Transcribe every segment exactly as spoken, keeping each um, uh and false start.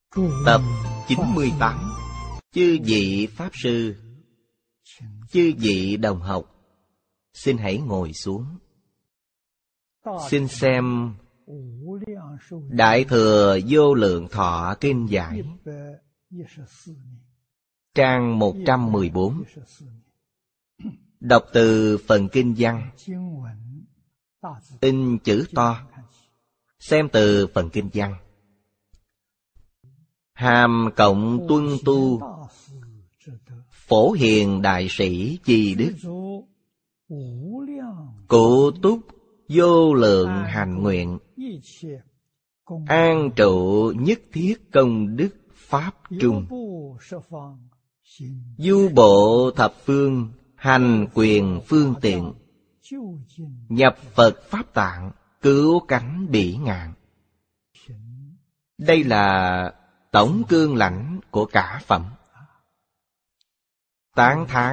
Tập chín mươi tám. Chư vị Pháp Sư, chư vị đồng học, xin hãy ngồi xuống. Xin xem Đại Thừa Vô Lượng Thọ Kinh Giải, trang một trăm mười bốn. Đọc từ phần kinh văn, in chữ to. Xem từ phần kinh văn. Hàm cộng tuân tu, phổ hiền đại sĩ chi đức, cụ túc vô lượng hành nguyện, an trụ nhất thiết công đức pháp trung, du bộ thập phương hành quyền phương tiện, nhập Phật pháp tạng cứu cánh bỉ ngạn. Đây là tổng cương lãnh của cả phẩm, tán thán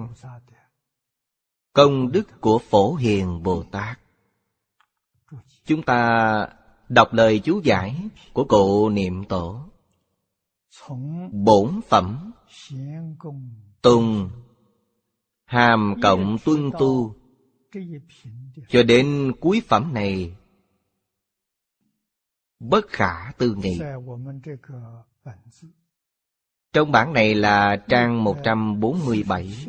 công đức của Phổ Hiền Bồ Tát. Chúng ta đọc lời chú giải của cụ Niệm Tổ. Bổn phẩm tùng hàm cộng tuân tu cho đến cuối phẩm này bất khả tư nghị. Trong bản này là trang một trăm bốn mươi bảy.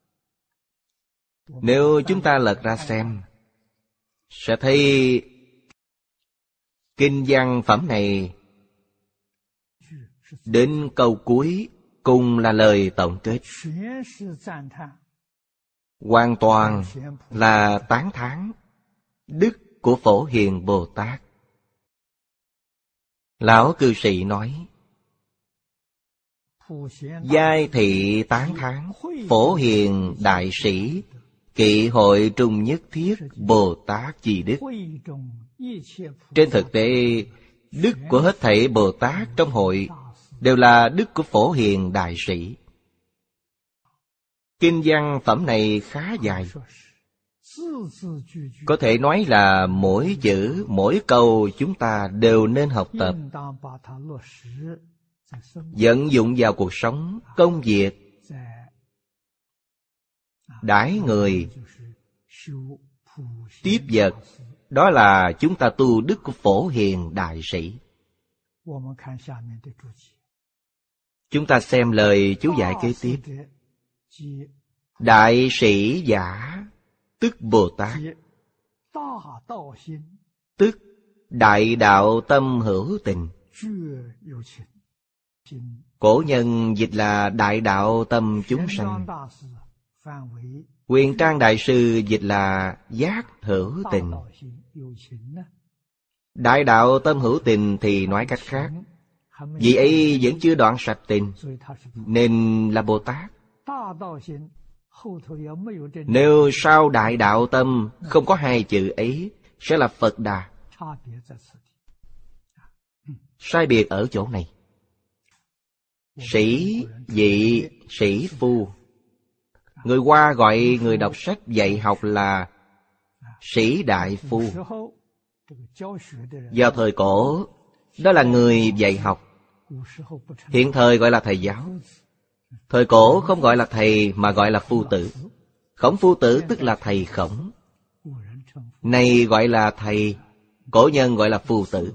Nếu chúng ta lật ra xem, sẽ thấy kinh văn phẩm này đến câu cuối cùng là lời tổng kết, hoàn toàn là tán thán đức của Phổ Hiền Bồ Tát. Lão cư sĩ nói: giai thị tán thán Phổ Hiền đại sĩ, kỵ hội trung nhất thiết Bồ Tát chi đức. Trên thực tế, đức của hết thảy Bồ Tát trong hội đều là đức của Phổ Hiền đại sĩ. Kinh văn phẩm này khá dài, có thể nói là mỗi chữ, mỗi câu chúng ta đều nên học tập, vận dụng vào cuộc sống, công việc, đãi người, tiếp vật. Đó là chúng ta tu đức của Phổ Hiền đại sĩ. Chúng ta xem lời chú giải kế tiếp. Đại sĩ giả tức Bồ Tát, tức đại đạo tâm hữu tình. Cổ nhân dịch là đại đạo tâm chúng sanh. Huyền Trang đại sư dịch là giác hữu tình. Đại đạo tâm hữu tình thì nói cách khác, vị ấy vẫn chưa đoạn sạch tình, nên là Bồ Tát. Nếu sau đại đạo tâm không có hai chữ ấy, sẽ là Phật Đà. Sai biệt ở chỗ này. Sĩ, vị, sĩ phu. Người Hoa gọi người đọc sách dạy học là sĩ đại phu. Vào thời cổ, đó là người dạy học. Hiện thời gọi là thầy giáo. Thời cổ không gọi là thầy mà gọi là phu tử. Khổng phu tử tức là thầy Khổng. Này gọi là thầy, cổ nhân gọi là phu tử.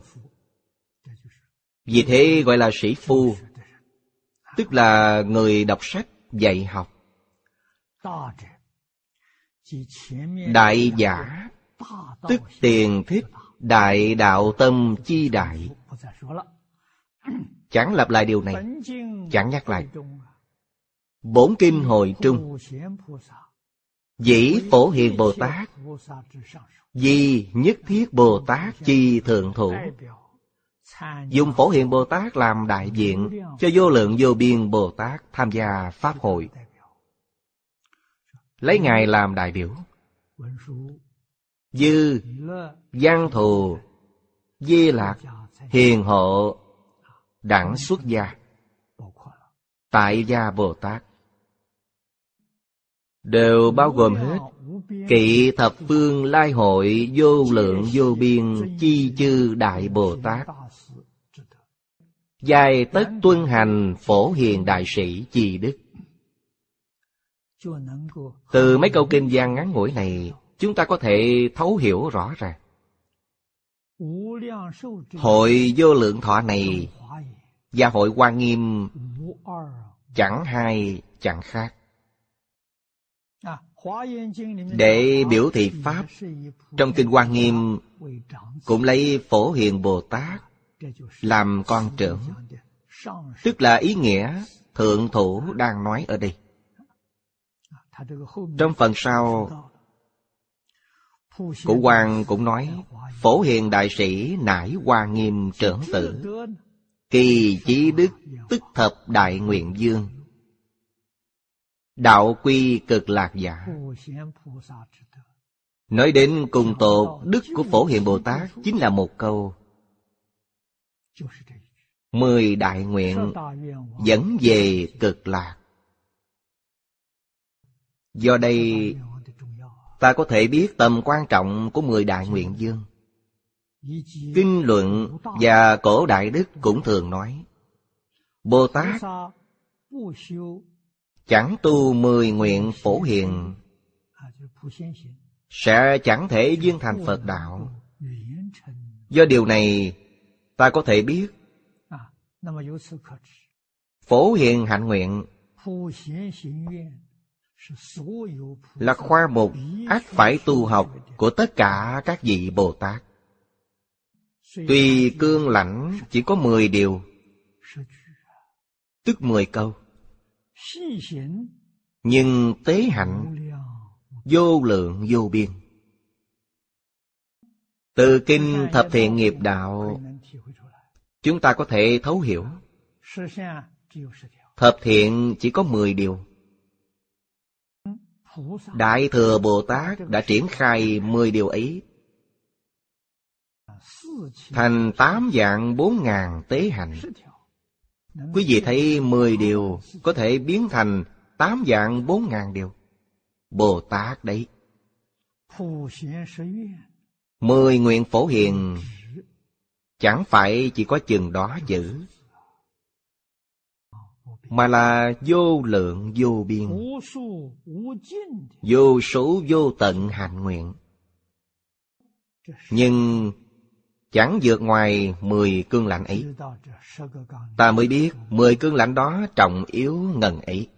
Vì thế gọi là sĩ phu, tức là người đọc sách dạy học. Đại giả tức tiền thích đại đạo tâm chi đại. Chẳng lặp lại điều này, chẳng nhắc lại. Bổn kinh hội trung, dĩ Phổ Hiền Bồ Tát, di nhất thiết Bồ Tát chi thượng thủ. Dùng Phổ Hiền Bồ Tát làm đại diện cho vô lượng vô biên Bồ Tát tham gia Pháp hội. Lấy Ngài làm đại biểu. Dư, Văn Thù, Di Lạc, Hiền Hộ, đẳng xuất gia, tại gia Bồ Tát đều bao gồm hết. Kỵ thập phương lai hội vô lượng vô biên chi chư đại Bồ Tát. Giai tất tuân hành Phổ Hiền Đại Sĩ chi đức. Từ mấy câu kinh văn ngắn ngủi này, chúng ta có thể thấu hiểu rõ ràng. Hội Vô Lượng Thọ này và hội Hoa Nghiêm chẳng hai chẳng khác. Để biểu thị Pháp, trong kinh Hoa Nghiêm cũng lấy Phổ Hiền Bồ Tát làm con trưởng, tức là ý nghĩa thượng thủ đang nói ở đây. Trong phần sau, Cụ Hoàng cũng nói Phổ Hiền Đại Sĩ nải Hoa Nghiêm trưởng tử, kỳ chí đức tức thập đại nguyện dương, đạo quy cực lạc giả. Nói đến cùng tột đức của Phổ Hiền Bồ Tát chính là một câu: mười đại nguyện dẫn về cực lạc. Do đây ta có thể biết tầm quan trọng của mười đại nguyện dương. Kinh luận và cổ đại đức cũng thường nói, Bồ Tát chẳng tu mười nguyện phổ hiền sẽ chẳng thể viên thành Phật đạo. Do điều này ta có thể biết Phổ Hiền hạnh nguyện là khoa mục ắt phải tu học của tất cả các vị Bồ Tát. Tuy cương lãnh chỉ có mười điều, tức mười câu, nhưng tế hạnh vô lượng vô biên. Từ kinh Thập Thiện Nghiệp Đạo, chúng ta có thể thấu hiểu thập thiện chỉ có mười điều. Đại Thừa Bồ Tát đã triển khai mười điều ấy thành tám vạn bốn ngàn tế hạnh. Quý vị thấy mười điều có thể biến thành tám vạn bốn ngàn điều. Bồ Tát đấy. Mười nguyện phổ hiền chẳng phải chỉ có chừng đó chữ, mà là vô lượng vô biên, vô số vô tận hạnh nguyện. Nhưng chẳng vượt ngoài mười cương lãnh ấy. Ta mới biết mười cương lãnh đó trọng yếu ngần ấy.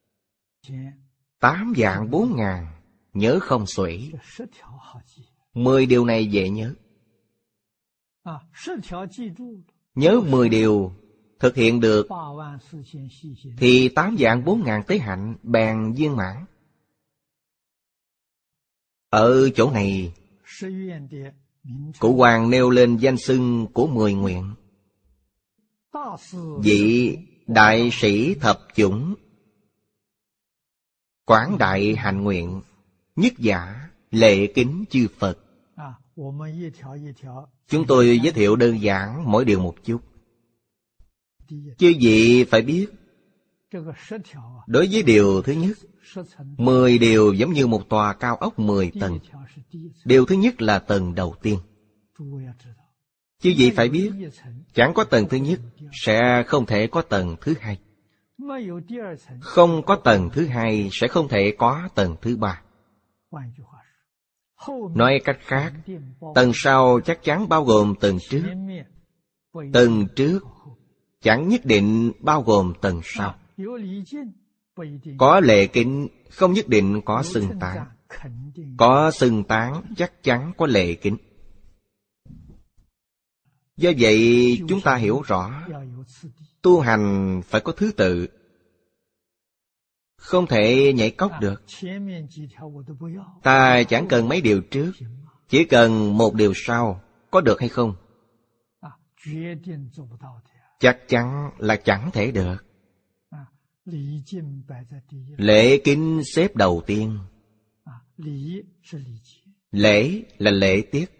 Tám vạn bốn ngàn nhớ không xuể. Mười điều này dễ nhớ. Nhớ mười điều thực hiện được thì tám vạn bốn ngàn tế hạnh bèn viên mãn. Ở chỗ này Cụ Hoàng nêu lên danh xưng của mười nguyện. Vị đại sĩ thập chủng, quảng đại hạnh nguyện, nhất giả lệ kính chư Phật. Chúng tôi giới thiệu đơn giản mỗi điều một chút. Chư vị phải biết, đối với điều thứ nhất, mười điều giống như một tòa cao ốc mười tầng. Điều thứ nhất là tầng đầu tiên. Chư vị phải biết, chẳng có tầng thứ nhất sẽ không thể có tầng thứ hai. Không có tầng thứ hai sẽ không thể có tầng thứ ba. Nói cách khác, tầng sau chắc chắn bao gồm tầng trước. Tầng trước chẳng nhất định bao gồm tầng sau. Có lệ kính không nhất định có xưng tán. Có xưng tán chắc chắn có lệ kính. Do vậy chúng ta hiểu rõ, tu hành phải có thứ tự, không thể nhảy cóc được. Ta chẳng cần mấy điều trước, chỉ cần một điều sau, có được hay không? Chắc chắn là chẳng thể được. Lễ kính xếp đầu tiên. Lễ là lễ tiết.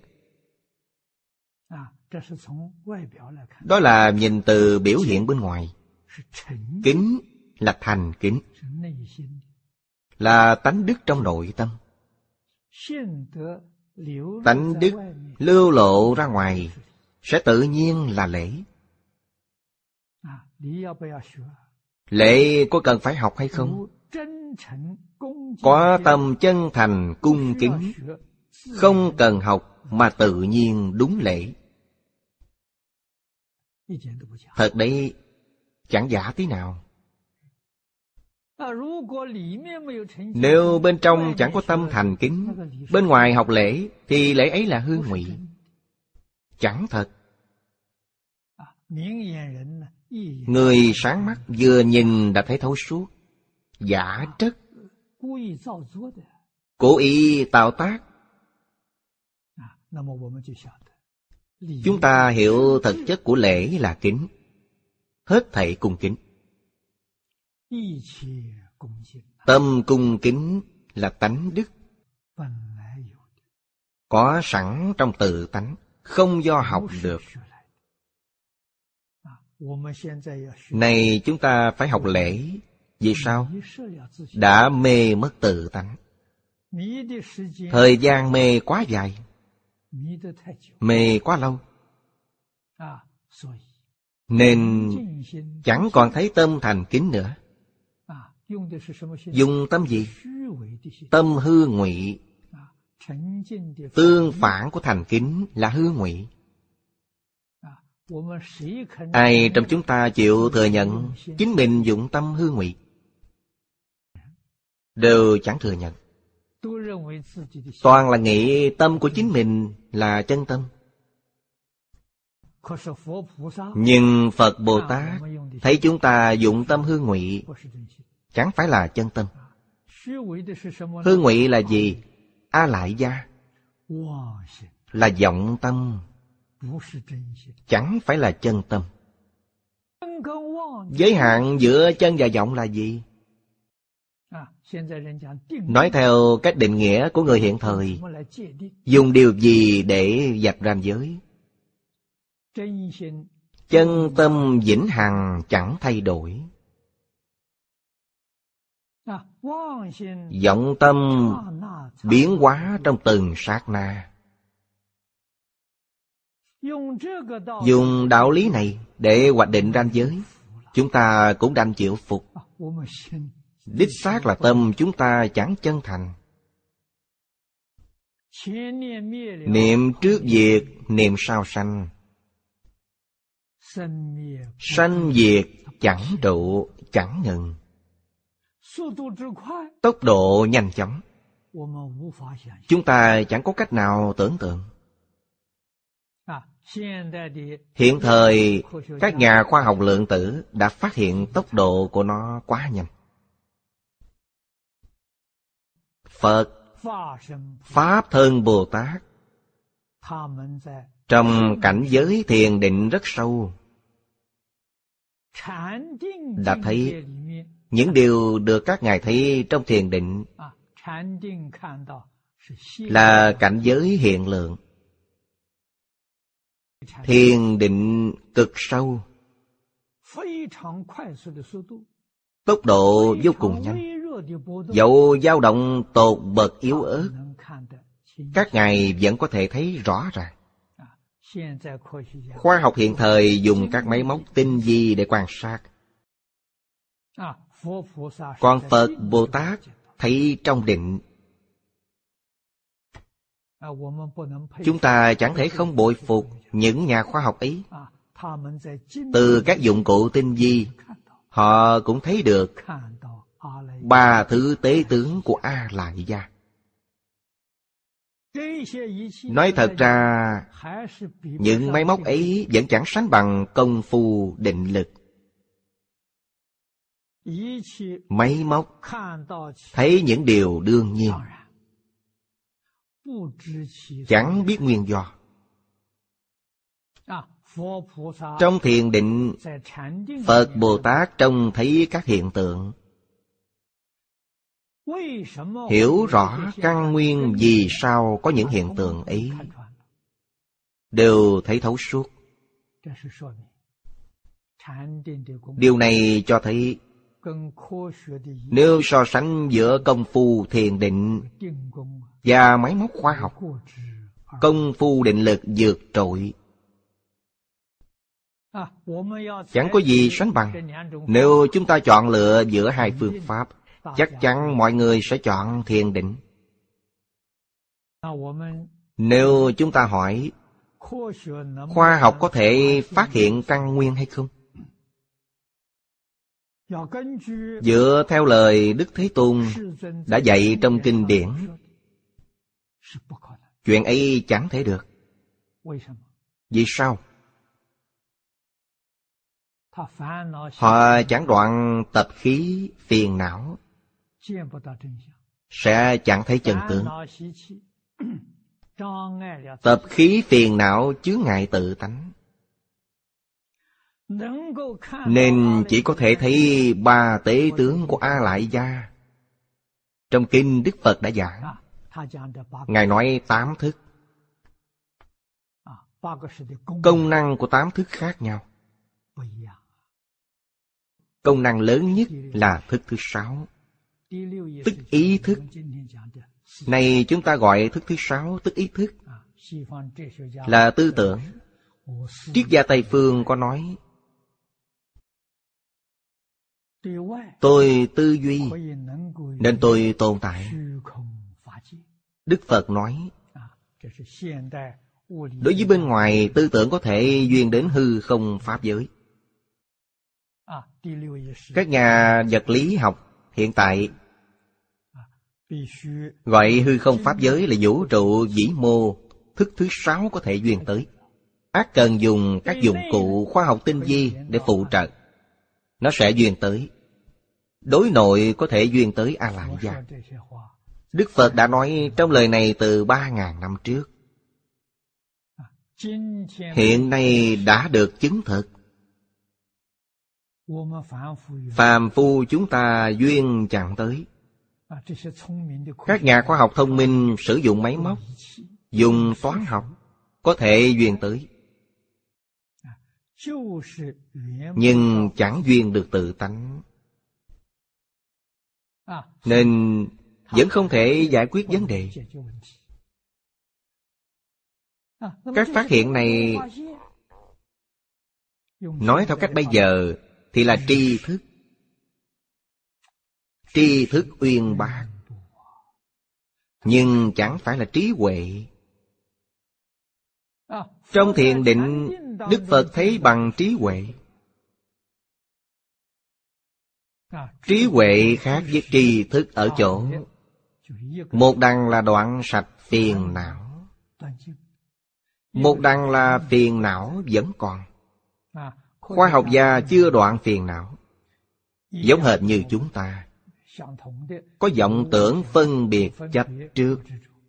Đó là nhìn từ biểu hiện bên ngoài. Kính là thành kính, là tánh đức trong nội tâm. Tánh đức lưu lộ ra ngoài sẽ tự nhiên là lễ. Lễ có cần phải học hay không? Có tâm chân thành cung kính, không cần học mà tự nhiên đúng lễ. Thật đấy, chẳng giả tí nào. Nếu bên trong chẳng có tâm thành kính, bên ngoài học lễ, thì lễ ấy là hư ngụy, chẳng thật. Người sáng mắt vừa nhìn đã thấy thấu suốt, giả trất, cố ý tạo tác. Chúng ta hiểu thực chất của lễ là kính, hết thảy cung kính. Tâm cung kính là tánh đức, có sẵn trong tự tánh, không do học được. Này chúng ta phải học lễ. Vì sao? Đã mê mất tự tánh. Thời gian mê quá dài, mê quá lâu, nên chẳng còn thấy tâm thành kính nữa. Dùng tâm gì? Tâm hư ngụy. Tương phản của thành kính là hư ngụy. Ai trong chúng ta chịu thừa nhận chính mình dụng tâm hư ngụy? Đều chẳng thừa nhận. Toàn là nghĩ tâm của chính mình là chân tâm. Nhưng Phật Bồ Tát thấy chúng ta dụng tâm hư ngụy, chẳng phải là chân tâm. Hư ngụy là gì? A lại gia, là vọng tâm, chẳng phải là chân tâm. Giới hạn giữa chân và vọng là gì? Nói theo cách định nghĩa của người hiện thời, dùng điều gì để vạch ranh giới? Chân tâm vĩnh hằng chẳng thay đổi. Vọng tâm biến hóa trong từng sát na. Dùng đạo lý này để hoạch định ranh giới, chúng ta cũng đành chịu phục. Đích xác là tâm chúng ta chẳng chân thành. Niệm trước diệt, niệm sau sanh. Sanh diệt chẳng trụ, chẳng ngừng. Tốc độ nhanh chóng, chúng ta chẳng có cách nào tưởng tượng. Hiện thời, các nhà khoa học lượng tử đã phát hiện tốc độ của nó quá nhanh. Phật, Pháp Thân Bồ Tát, trong cảnh giới thiền định rất sâu, đã thấy những điều được các ngài thấy trong thiền định là cảnh giới hiện lượng. Thiền định cực sâu, tốc độ vô cùng nhanh, dẫu dao động tột bậc yếu ớt, các ngài vẫn có thể thấy rõ ràng. Khoa học hiện thời dùng các máy móc tinh vi để quan sát. Còn Phật Bồ Tát thấy trong định. Chúng ta chẳng thể không bội phục những nhà khoa học ấy. Từ các dụng cụ tinh vi, họ cũng thấy được ba thứ tế tướng của A Lại Gia. Nói thật ra, những máy móc ấy vẫn chẳng sánh bằng công phu định lực. Máy móc thấy những điều đương nhiên, chẳng biết nguyên do. Trong thiền định, Phật Bồ Tát trông thấy các hiện tượng, hiểu rõ căn nguyên vì sao có những hiện tượng ấy, đều thấy thấu suốt. Điều này cho thấy, nếu so sánh giữa công phu thiền định và máy móc khoa học, công phu định lực vượt trội. Chẳng có gì sánh bằng. Nếu chúng ta chọn lựa giữa hai phương pháp, chắc chắn mọi người sẽ chọn thiền định. Nếu chúng ta hỏi, khoa học có thể phát hiện căn nguyên hay không? Dựa theo lời Đức Thế Tôn đã dạy trong kinh điển, chuyện ấy chẳng thể được. Vì sao? Họ chẳng đoạn tập khí phiền não, sẽ chẳng thấy chân tướng. Tập khí phiền não chướng ngại tự tánh, nên chỉ có thể thấy ba tế tướng của A Lại Gia. Trong kinh Đức Phật đã giảng, Ngài nói tám thức. Công năng của tám thức khác nhau. Công năng lớn nhất là thức thứ sáu, tức ý thức. Này chúng ta gọi thức thứ sáu, tức ý thức, là tư tưởng. Triết gia Tây Phương có nói, tôi tư duy nên tôi tồn tại. Đức Phật nói, đối với bên ngoài, tư tưởng có thể duyên đến hư không pháp giới. Các nhà vật lý học hiện tại gọi hư không pháp giới là vũ trụ vĩ mô, thức thứ sáu có thể duyên tới. Ác cần dùng các dụng cụ khoa học tinh vi để phụ trợ, nó sẽ duyên tới. Đối nội có thể duyên tới A Lại Gia. Đức Phật đã nói trong lời này từ ba ngàn năm trước. Hiện nay đã được chứng thực. Phàm phu chúng ta duyên chẳng tới. Các nhà khoa học thông minh sử dụng máy móc, dùng toán học, có thể duyên tới, nhưng chẳng duyên được tự tánh, nên vẫn không thể giải quyết vấn đề. Các phát hiện này, nói theo cách bây giờ, thì là tri thức. Tri thức uyên bác, nhưng chẳng phải là trí huệ. Trong thiền định, Đức Phật thấy bằng trí huệ. Trí huệ khác với tri thức ở chỗ, một đằng là đoạn sạch phiền não, một đằng là phiền não vẫn còn. Khoa học gia chưa đoạn phiền não, giống hệt như chúng ta, có vọng tưởng phân biệt chấp trước.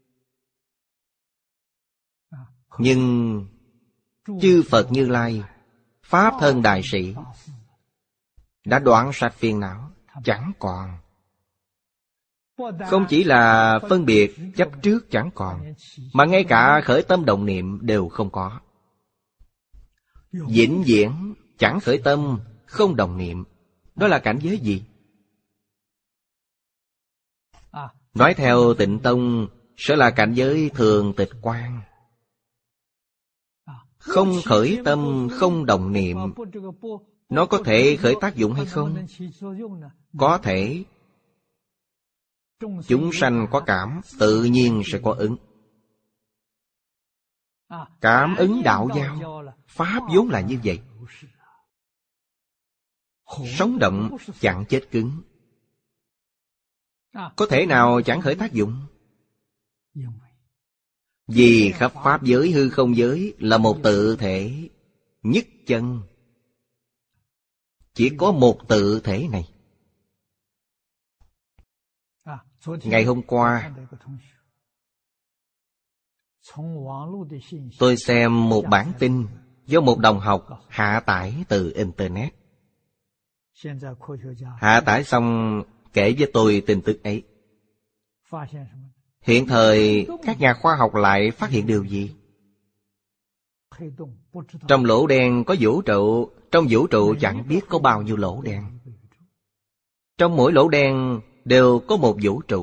Nhưng chư Phật Như Lai, Pháp Thân Đại Sĩ đã đoạn sạch phiền não, chẳng còn. Không chỉ là phân biệt chấp trước chẳng còn, mà ngay cả khởi tâm động niệm đều không có. Vĩnh viễn chẳng khởi tâm, không động niệm. Đó là cảnh giới gì? Nói theo Tịnh Tông, sẽ là cảnh giới thường tịch quan. Không khởi tâm, không động niệm, nó có thể khởi tác dụng hay không? Có thể. Chúng sanh có cảm, tự nhiên sẽ có ứng. Cảm ứng đạo giao, Pháp vốn là như vậy. Sống động chẳng chết cứng, có thể nào chẳng khởi tác dụng? Vì khắp Pháp giới hư không giới là một tự thể nhất chân. Chỉ có một tự thể này. Ngày hôm qua, tôi xem một bản tin do một đồng học hạ tải từ Internet. Hạ tải xong kể với tôi tin tức ấy. Hiện thời các nhà khoa học lại phát hiện điều gì? Trong lỗ đen có vũ trụ, trong vũ trụ chẳng biết có bao nhiêu lỗ đen. Trong mỗi lỗ đen đều có một vũ trụ.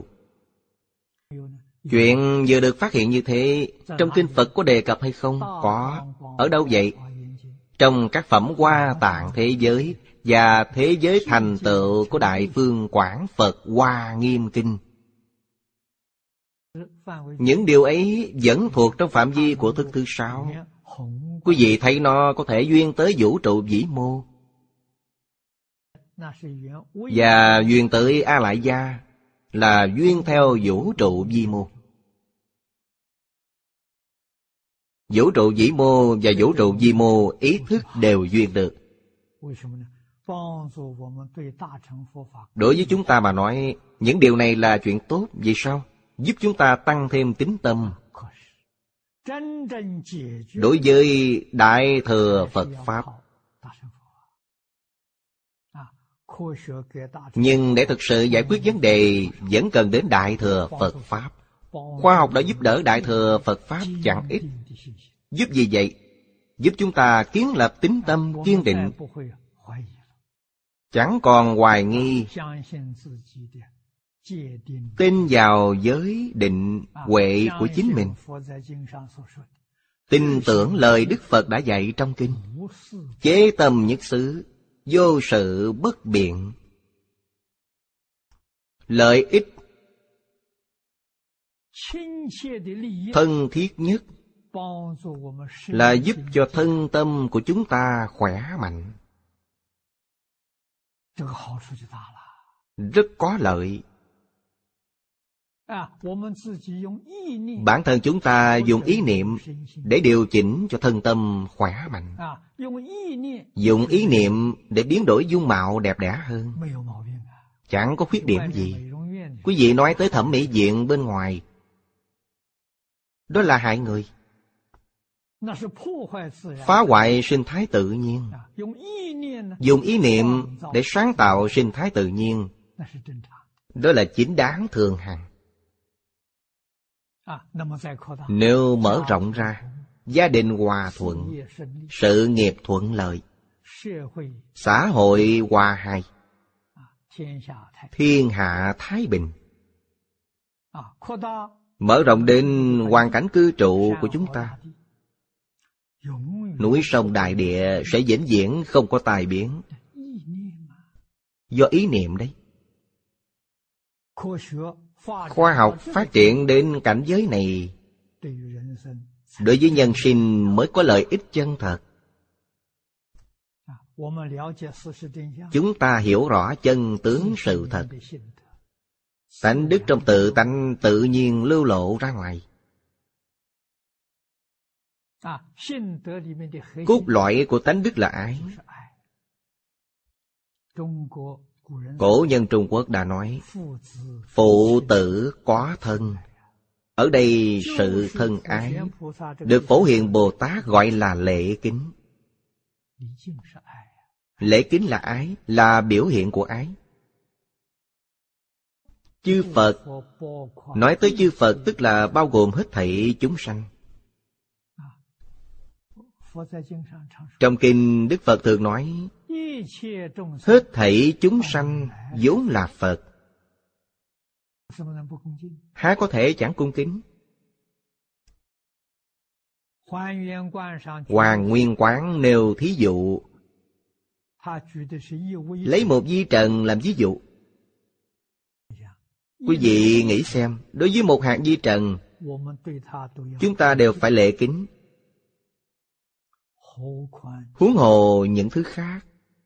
Chuyện vừa được phát hiện như thế, trong kinh Phật có đề cập hay không? Có. Ở đâu vậy? trong các phẩm Hoa Tạng thế giới và thế giới thành tựu của Đại Phương Quảng Phật Hoa Nghiêm Kinh. Những điều ấy vẫn thuộc trong phạm vi của thức thứ sáu. Quý vị thấy nó có thể duyên tới vũ trụ vĩ mô, và duyên tới A Lại Gia là duyên theo vũ trụ vi mô. Vũ trụ vĩ mô và vũ trụ vi mô ý thức đều duyên được. Đối với chúng ta mà nói, những điều này là chuyện tốt. Vì sao? Giúp chúng ta tăng thêm tín tâm. Đối với Đại Thừa Phật Pháp, nhưng để thực sự giải quyết vấn đề vẫn cần đến Đại Thừa Phật Pháp. Khoa học đã giúp đỡ Đại Thừa Phật Pháp chẳng ít. Giúp gì vậy? Giúp chúng ta kiến lập tín tâm kiên định, chẳng còn hoài nghi, tin vào giới định huệ của chính mình, tin tưởng lời Đức Phật đã dạy trong kinh. Chế tâm nhất xứ, vô sự bất biện. Lợi ích thân thiết nhất là giúp cho thân tâm của chúng ta khỏe mạnh. Rất có lợi. Bản thân chúng ta dùng ý niệm để điều chỉnh cho thân tâm khỏe mạnh. Dùng ý niệm để biến đổi dung mạo đẹp đẽ hơn, chẳng có khuyết điểm gì. Quý vị nói tới thẩm mỹ viện bên ngoài, đó là hại người, phá hoại sinh thái tự nhiên. Dùng ý niệm để sáng tạo sinh thái tự nhiên, đó là chính đáng thường hằng. Nếu mở rộng ra, gia đình hòa thuận, sự nghiệp thuận lợi, xã hội hòa hài, thiên hạ thái bình. Mở rộng đến hoàn cảnh cư trụ của chúng ta, núi sông đại địa sẽ vĩnh viễn không có tai biến. Do ý niệm đấy. Khoa học phát triển đến cảnh giới này, đối với nhân sinh mới có lợi ích chân thật. Chúng ta hiểu rõ chân tướng sự thật, tánh đức trong tự tánh tự nhiên lưu lộ ra ngoài. Cốt lõi của tánh đức là ái. Cổ nhân Trung Quốc đã nói, phụ tử có thân. Ở đây sự thân ái được Phổ Hiền Bồ Tát gọi là lễ kính. Lễ kính là ái, là biểu hiện của ái. Chư Phật, nói tới chư Phật tức là bao gồm hết thảy chúng sanh. Trong kinh Đức Phật thường nói, hết thảy chúng sanh vốn là Phật. Há có thể chẳng cung kính? Hoàng Nguyên Quán nêu thí dụ, lấy một vi trần làm ví dụ. Quý vị nghĩ xem, đối với một hạt vi trần, chúng ta đều phải lễ kính, huống hồ những thứ khác.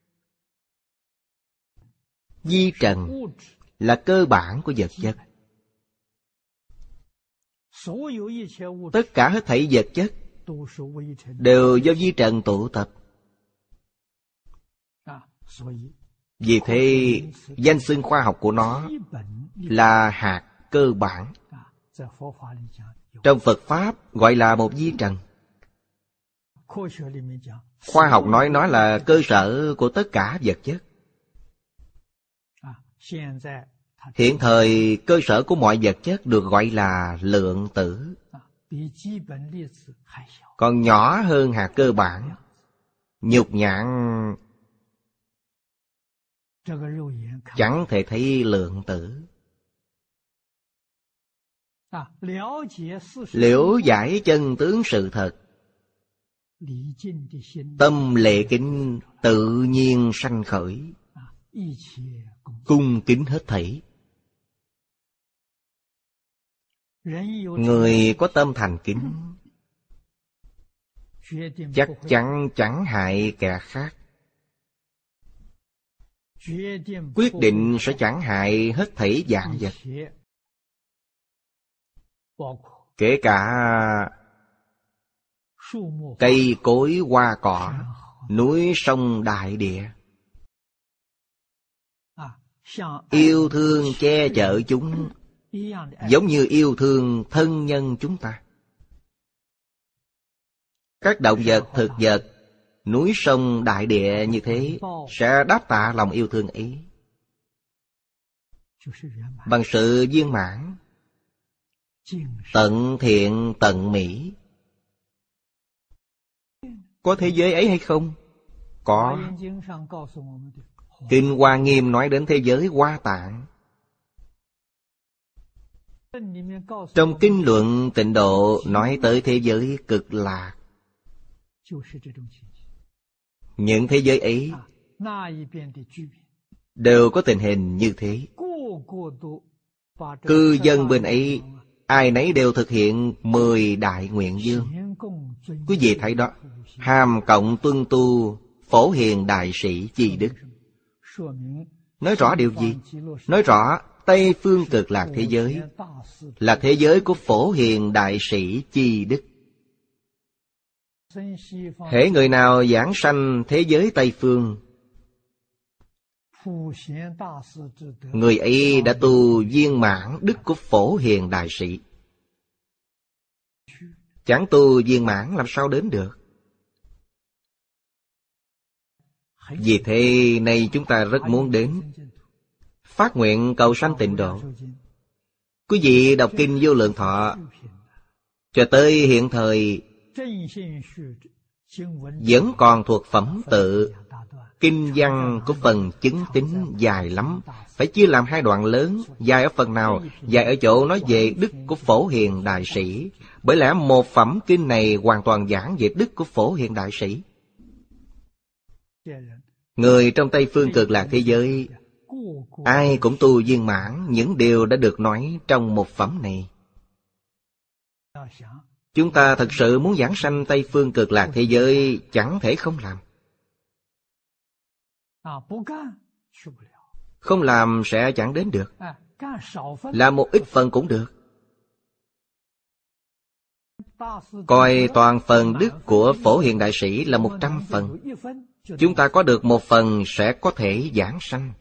Vi trần là cơ bản của vật chất. Tất cả hết thảy vật chất đều do vi trần tụ tập. Vì thế, danh xưng khoa học của nó là hạt cơ bản. Trong Phật Pháp gọi là một vi trần. Khoa học nói nó là cơ sở của tất cả vật chất. Hiện thời, cơ sở của mọi vật chất được gọi là lượng tử, còn nhỏ hơn hạt cơ bản. Nhục nhãn chẳng thể thấy lượng tử. Liễu giải chân tướng sự thật, Tâm lễ kính tự nhiên sanh khởi, cung kính hết thảy. Người có tâm thành kính chắc chắn chẳng hại kẻ khác, quyết định sẽ chẳng hại hết thảy vạn vật, kể cả cây cối hoa cỏ, núi sông đại địa. Yêu thương che chở chúng giống như yêu thương thân nhân chúng ta. Các động vật, thực vật, núi sông đại địa như thế sẽ đáp tạ lòng yêu thương ấy bằng sự viên mãn, tận thiện tận mỹ. Có thế giới ấy hay không? Có. Kinh Hoa Nghiêm nói đến thế giới Hoa Tạng. Trong kinh luận Tịnh Độ nói tới thế giới Cực Lạc. Những thế giới ấy đều có tình hình như thế. Cư dân bên ấy ai nấy đều thực hiện mười đại nguyện dương. Quý vị thấy đó, hàm cộng tuân tu Phổ Hiền Đại Sĩ chi đức. Nói rõ điều gì? Nói rõ Tây Phương Cực Lạc thế giới là thế giới của Phổ Hiền Đại Sĩ chi đức. Hễ người nào giảng sanh thế giới Tây Phương, người ấy đã tu viên mãn đức của Phổ Hiền Đại Sĩ. Chẳng tu viên mãn làm sao đến được? Vì thế nay chúng ta rất muốn đến, phát nguyện cầu sanh tịnh độ. Quý vị đọc kinh Vô Lượng Thọ cho tới hiện thời vẫn còn thuộc phẩm tự. Kinh văn của phần chứng tín dài lắm, phải chia làm hai đoạn lớn. Dài ở phần nào? Dài ở chỗ nói về đức của Phổ Hiền Đại Sĩ. Bởi lẽ một phẩm kinh này hoàn toàn giảng về đức của Phổ Hiền Đại Sĩ. Người trong Tây Phương Cực Lạc thế giới ai cũng tu viên mãn những điều đã được nói trong một phẩm này. Chúng ta thật sự muốn giảng sanh Tây Phương Cực Lạc thế giới chẳng thể không làm. Không làm sẽ chẳng đến được. Làm một ít phần cũng được. Coi toàn phần đức của Phổ Hiền Đại Sĩ là một trăm phần. Chúng ta có được một phần sẽ có thể giảng sanh.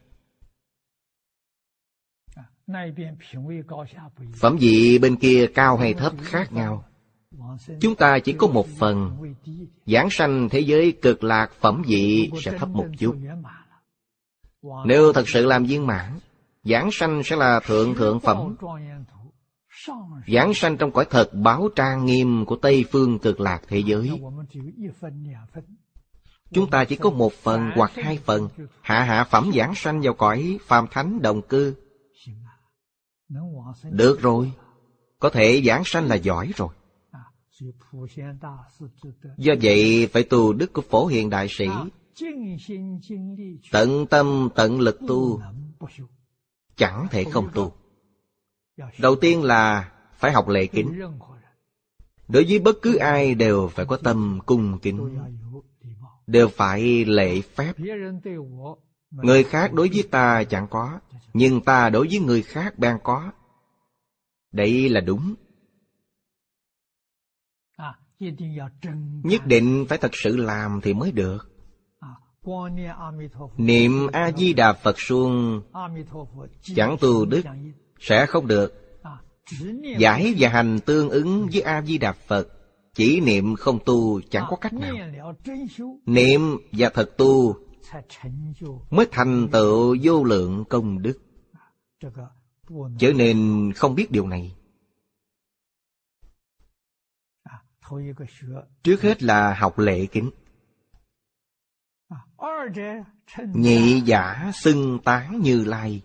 Phẩm vị bên kia cao hay thấp khác nhau. Chúng ta chỉ có một phần. Giảng sanh thế giới Cực Lạc phẩm vị sẽ thấp một chút. Nếu thật sự làm viên mãn, giảng sanh sẽ là thượng thượng phẩm. Giảng sanh trong cõi thật báo trang nghiêm của Tây Phương Cực Lạc thế giới. Chúng ta chỉ có một phần hoặc hai phần. Hạ hạ phẩm giảng sanh vào cõi phàm thánh đồng cư. Được rồi, có thể giảng sanh là giỏi rồi. Do vậy phải tu đức của Phổ Hiền Đại Sĩ, tận tâm tận lực tu, chẳng thể không tu. Đầu tiên là phải học lễ kính. Đối với bất cứ ai đều phải có tâm cung kính, đều phải lễ phép. Người khác đối với ta chẳng có, nhưng ta đối với người khác bèn có. Đây là đúng. Nhất định phải thật sự làm thì mới được. Niệm A-di-đà Phật suông chẳng tu đức sẽ không được. Giải và hành tương ứng với A-di-đà Phật, chỉ niệm không tu chẳng có cách nào. Niệm và thật tu mới thành tựu vô lượng công đức. Cho nên không biết điều này. Trước hết là học lễ kính. Nhị giả xưng tán Như Lai.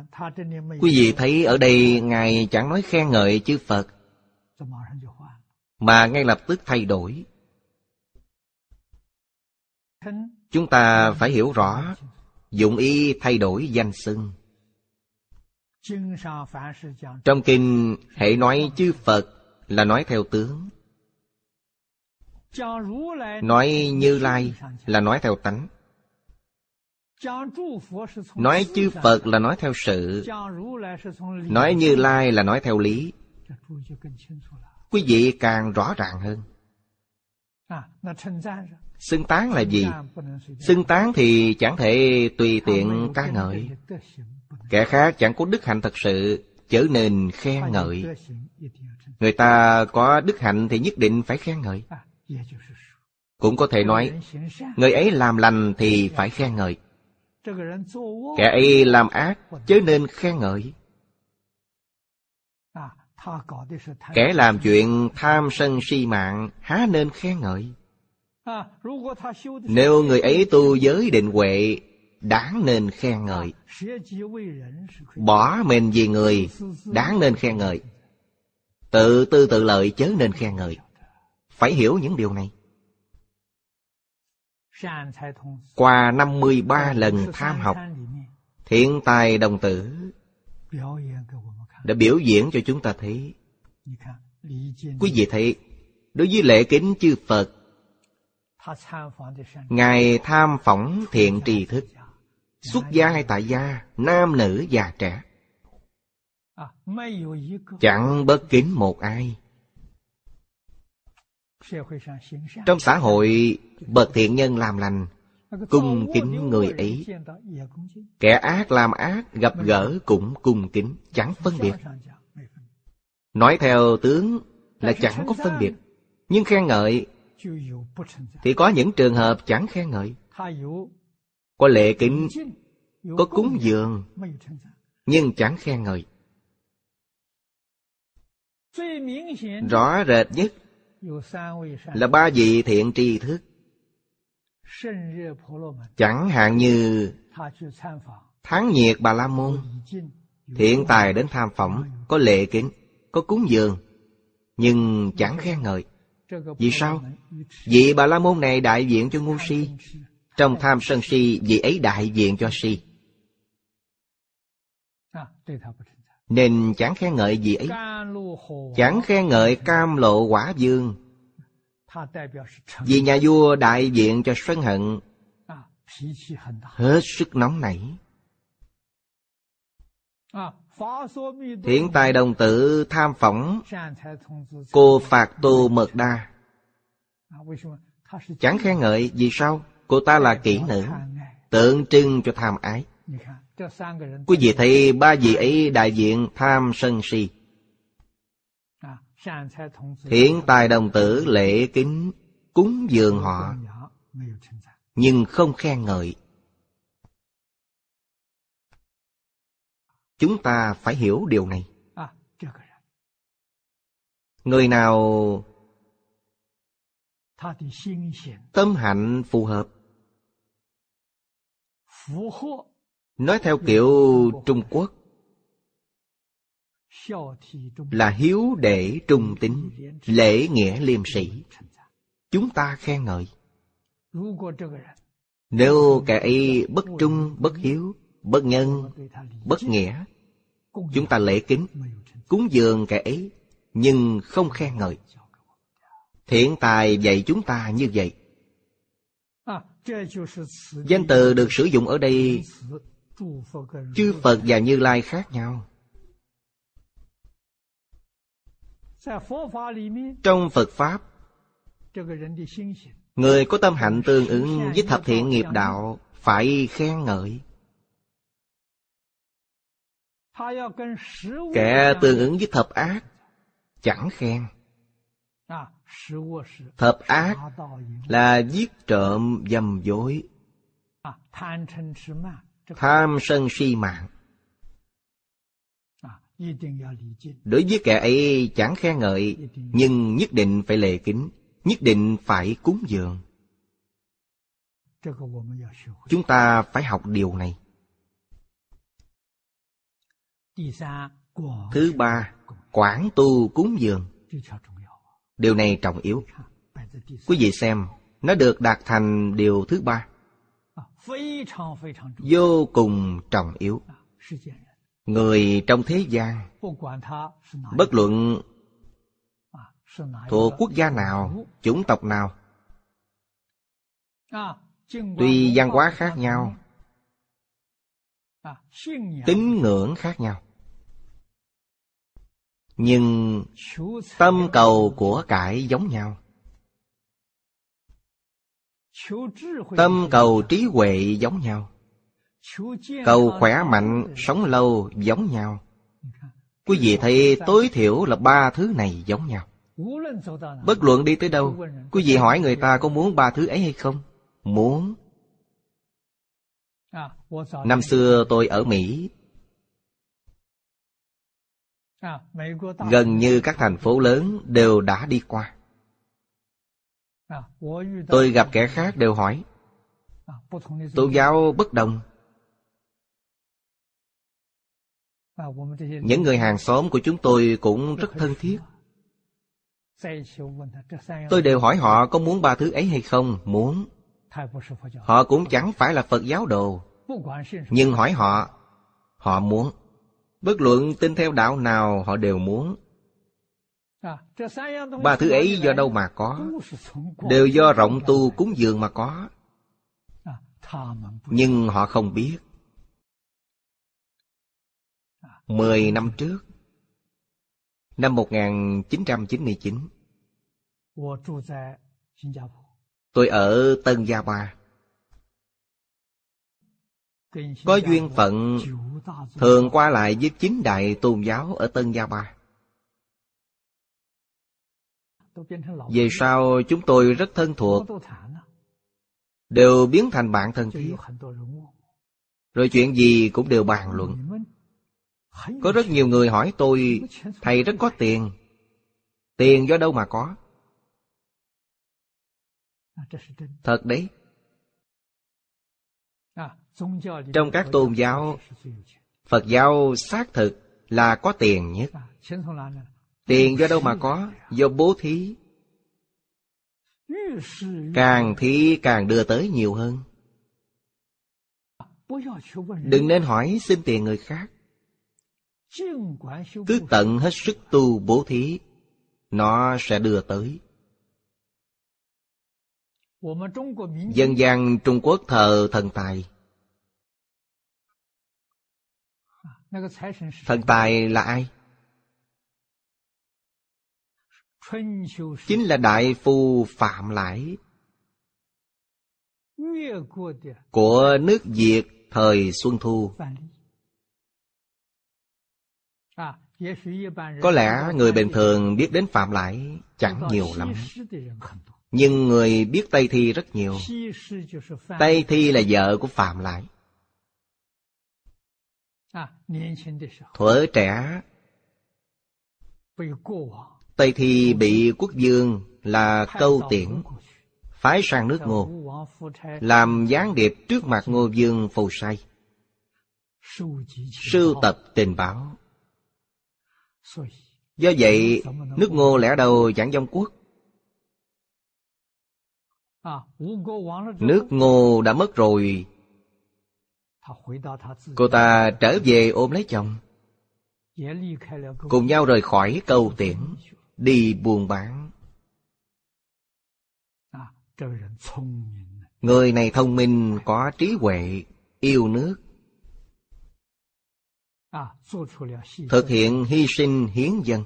Quý vị thấy ở đây Ngài chẳng nói khen ngợi chư Phật, mà ngay lập tức thay đổi. Chúng ta phải hiểu rõ dụng ý thay đổi danh xưng. Trong kinh hễ nói chư Phật là nói theo tướng, nói Như Lai là nói theo tánh, nói chư Phật là nói theo sự, nói Như Lai là nói theo lý. Quý vị càng rõ ràng hơn. Xưng tán là gì? Xưng tán thì chẳng thể tùy tiện ca ngợi. Kẻ khác chẳng có đức hạnh thật sự, chớ nên khen ngợi. Người ta có đức hạnh thì nhất định phải khen ngợi. Cũng có thể nói, người ấy làm lành thì phải khen ngợi. Kẻ ấy làm ác, chớ nên khen ngợi. Kẻ làm chuyện tham sân si mạng, há nên khen ngợi. Nếu người ấy tu giới định huệ, đáng nên khen ngợi. Bỏ mình vì người, đáng nên khen ngợi. Tự tư tự lợi, chớ nên khen ngợi. Phải hiểu những điều này. Qua năm mươi ba lần tham học, Thiện Tài Đồng Tử đã biểu diễn cho chúng ta thấy. Quý vị thấy, đối với lễ kính chư Phật, Ngài tham phỏng thiện tri thức, xuất gia hay tại gia, nam nữ già trẻ, chẳng bất kính một ai. Trong xã hội, bậc thiện nhân làm lành, cung kính người ấy. Kẻ ác làm ác, gặp gỡ cũng cung kính, chẳng phân biệt. Nói theo tướng là chẳng có phân biệt. Nhưng khen ngợi thì có những trường hợp chẳng khen ngợi. Có lễ kính, có cúng dường, nhưng chẳng khen ngợi. Rõ rệt nhất là ba vị thiện tri thức. Chẳng hạn như Tháng Nhiệt Bà La Môn, Thiện Tài đến tham phỏng, có lễ kính, có cúng dường, nhưng chẳng khen ngợi. Vì sao? Vị Bà La Môn này đại diện cho ngu si. Trong tham sân si, vị ấy đại diện cho si, nên chẳng khen ngợi vị ấy. Chẳng khen ngợi Cam Lộ Quả Vương, vì nhà vua đại diện cho sân hận, hết sức nóng nảy. Thiện Tài Đồng Tử tham phỏng Cô Phạt Tô Mật Đa, chẳng khen ngợi. Vì sao? Cô ta là kỹ nữ, tượng trưng cho tham ái. Quý vị thấy ba vị ấy đại diện tham sân si. Thiện Tài Đồng Tử lễ kính, cúng dường họ, nhưng không khen ngợi. Chúng ta phải hiểu điều này. Người nào tâm hạnh phù hợp, nói theo kiểu Trung Quốc là hiếu đệ trung tín, lễ nghĩa liêm sĩ, chúng ta khen ngợi. Nếu kẻ ấy bất trung, bất hiếu, bất nhân, bất nghĩa, chúng ta lễ kính, cúng dường kẻ ấy, nhưng không khen ngợi. Thiện Tài dạy chúng ta như vậy. Danh từ được sử dụng ở đây, chư Phật và Như Lai khác nhau. Trong Phật Pháp, người có tâm hạnh tương ứng với thập thiện nghiệp đạo phải khen ngợi. Kẻ tương ứng với thập ác chẳng khen. Thập ác là giết trộm dâm dối, tham sân si mạng. Đối với kẻ ấy chẳng khen ngợi, nhưng nhất định phải lễ kính, nhất định phải cúng dường. Chúng ta phải học điều này. Thứ ba, quảng tu cúng dường. Điều này trọng yếu. Quý vị xem, nó được đặt thành điều thứ ba, vô cùng trọng yếu. Người trong thế gian, bất luận thuộc quốc gia nào, chủng tộc nào, tuy văn hóa khác nhau, tín ngưỡng khác nhau, nhưng tâm cầu của cải giống nhau. Tâm cầu trí huệ giống nhau. Cầu khỏe mạnh, sống lâu giống nhau. Quý vị thấy tối thiểu là ba thứ này giống nhau. Bất luận đi tới đâu, quý vị hỏi người ta có muốn ba thứ ấy hay không? Muốn. Năm xưa tôi ở Mỹ, gần như các thành phố lớn đều đã đi qua. Tôi gặp kẻ khác đều hỏi, tôn giáo bất đồng. Những người hàng xóm của chúng tôi cũng rất thân thiết. Tôi đều hỏi họ có muốn ba thứ ấy hay không? Muốn. Họ cũng chẳng phải là Phật giáo đồ, nhưng hỏi họ, họ muốn. Bất luận tin theo đạo nào họ đều muốn. Ba thứ ấy do đâu mà có? Đều do rộng tu cúng dường mà có. Nhưng họ không biết. Mười năm trước, năm một nghìn chín trăm chín mươi chín, tôi ở Tân Gia Ba. Có duyên phận thường qua lại với chín đại tôn giáo ở Tân Gia Ba. Về sau chúng tôi rất thân thuộc, đều biến thành bạn thân thiết. Rồi chuyện gì cũng đều bàn luận. Có rất nhiều người hỏi tôi, thầy rất có tiền. Tiền do đâu mà có? Thật đấy. Trong các tôn giáo, Phật giáo xác thực là có tiền nhất. Tiền do đâu mà có? Do bố thí. Càng thí càng đưa tới nhiều hơn. Đừng nên hỏi xin tiền người khác. Cứ tận hết sức tu bố thí, nó sẽ đưa tới. Dân gian Trung Quốc thờ thần tài. Thần tài là ai? Chính là đại phu Phạm Lãi của nước Việt thời Xuân Thu. Có lẽ người bình thường biết đến Phạm Lãi chẳng nhiều lắm, nhưng người biết Tây Thi rất nhiều. Tây Thi là vợ của Phạm Lãi. Thuở trẻ, Tây Thi bị quốc vương là Câu Tiễn phái sang nước Ngô, làm gián điệp trước mặt Ngô vương Phù Sai, sưu tập tình báo. Do vậy, nước Ngô lẽ đầu chẳng vong quốc. Nước Ngô đã mất rồi, cô ta trở về ôm lấy chồng, cùng nhau rời khỏi Câu Tiễn, đi buôn bán. Người này thông minh, có trí huệ, yêu nước, thực hiện hy sinh hiến dân,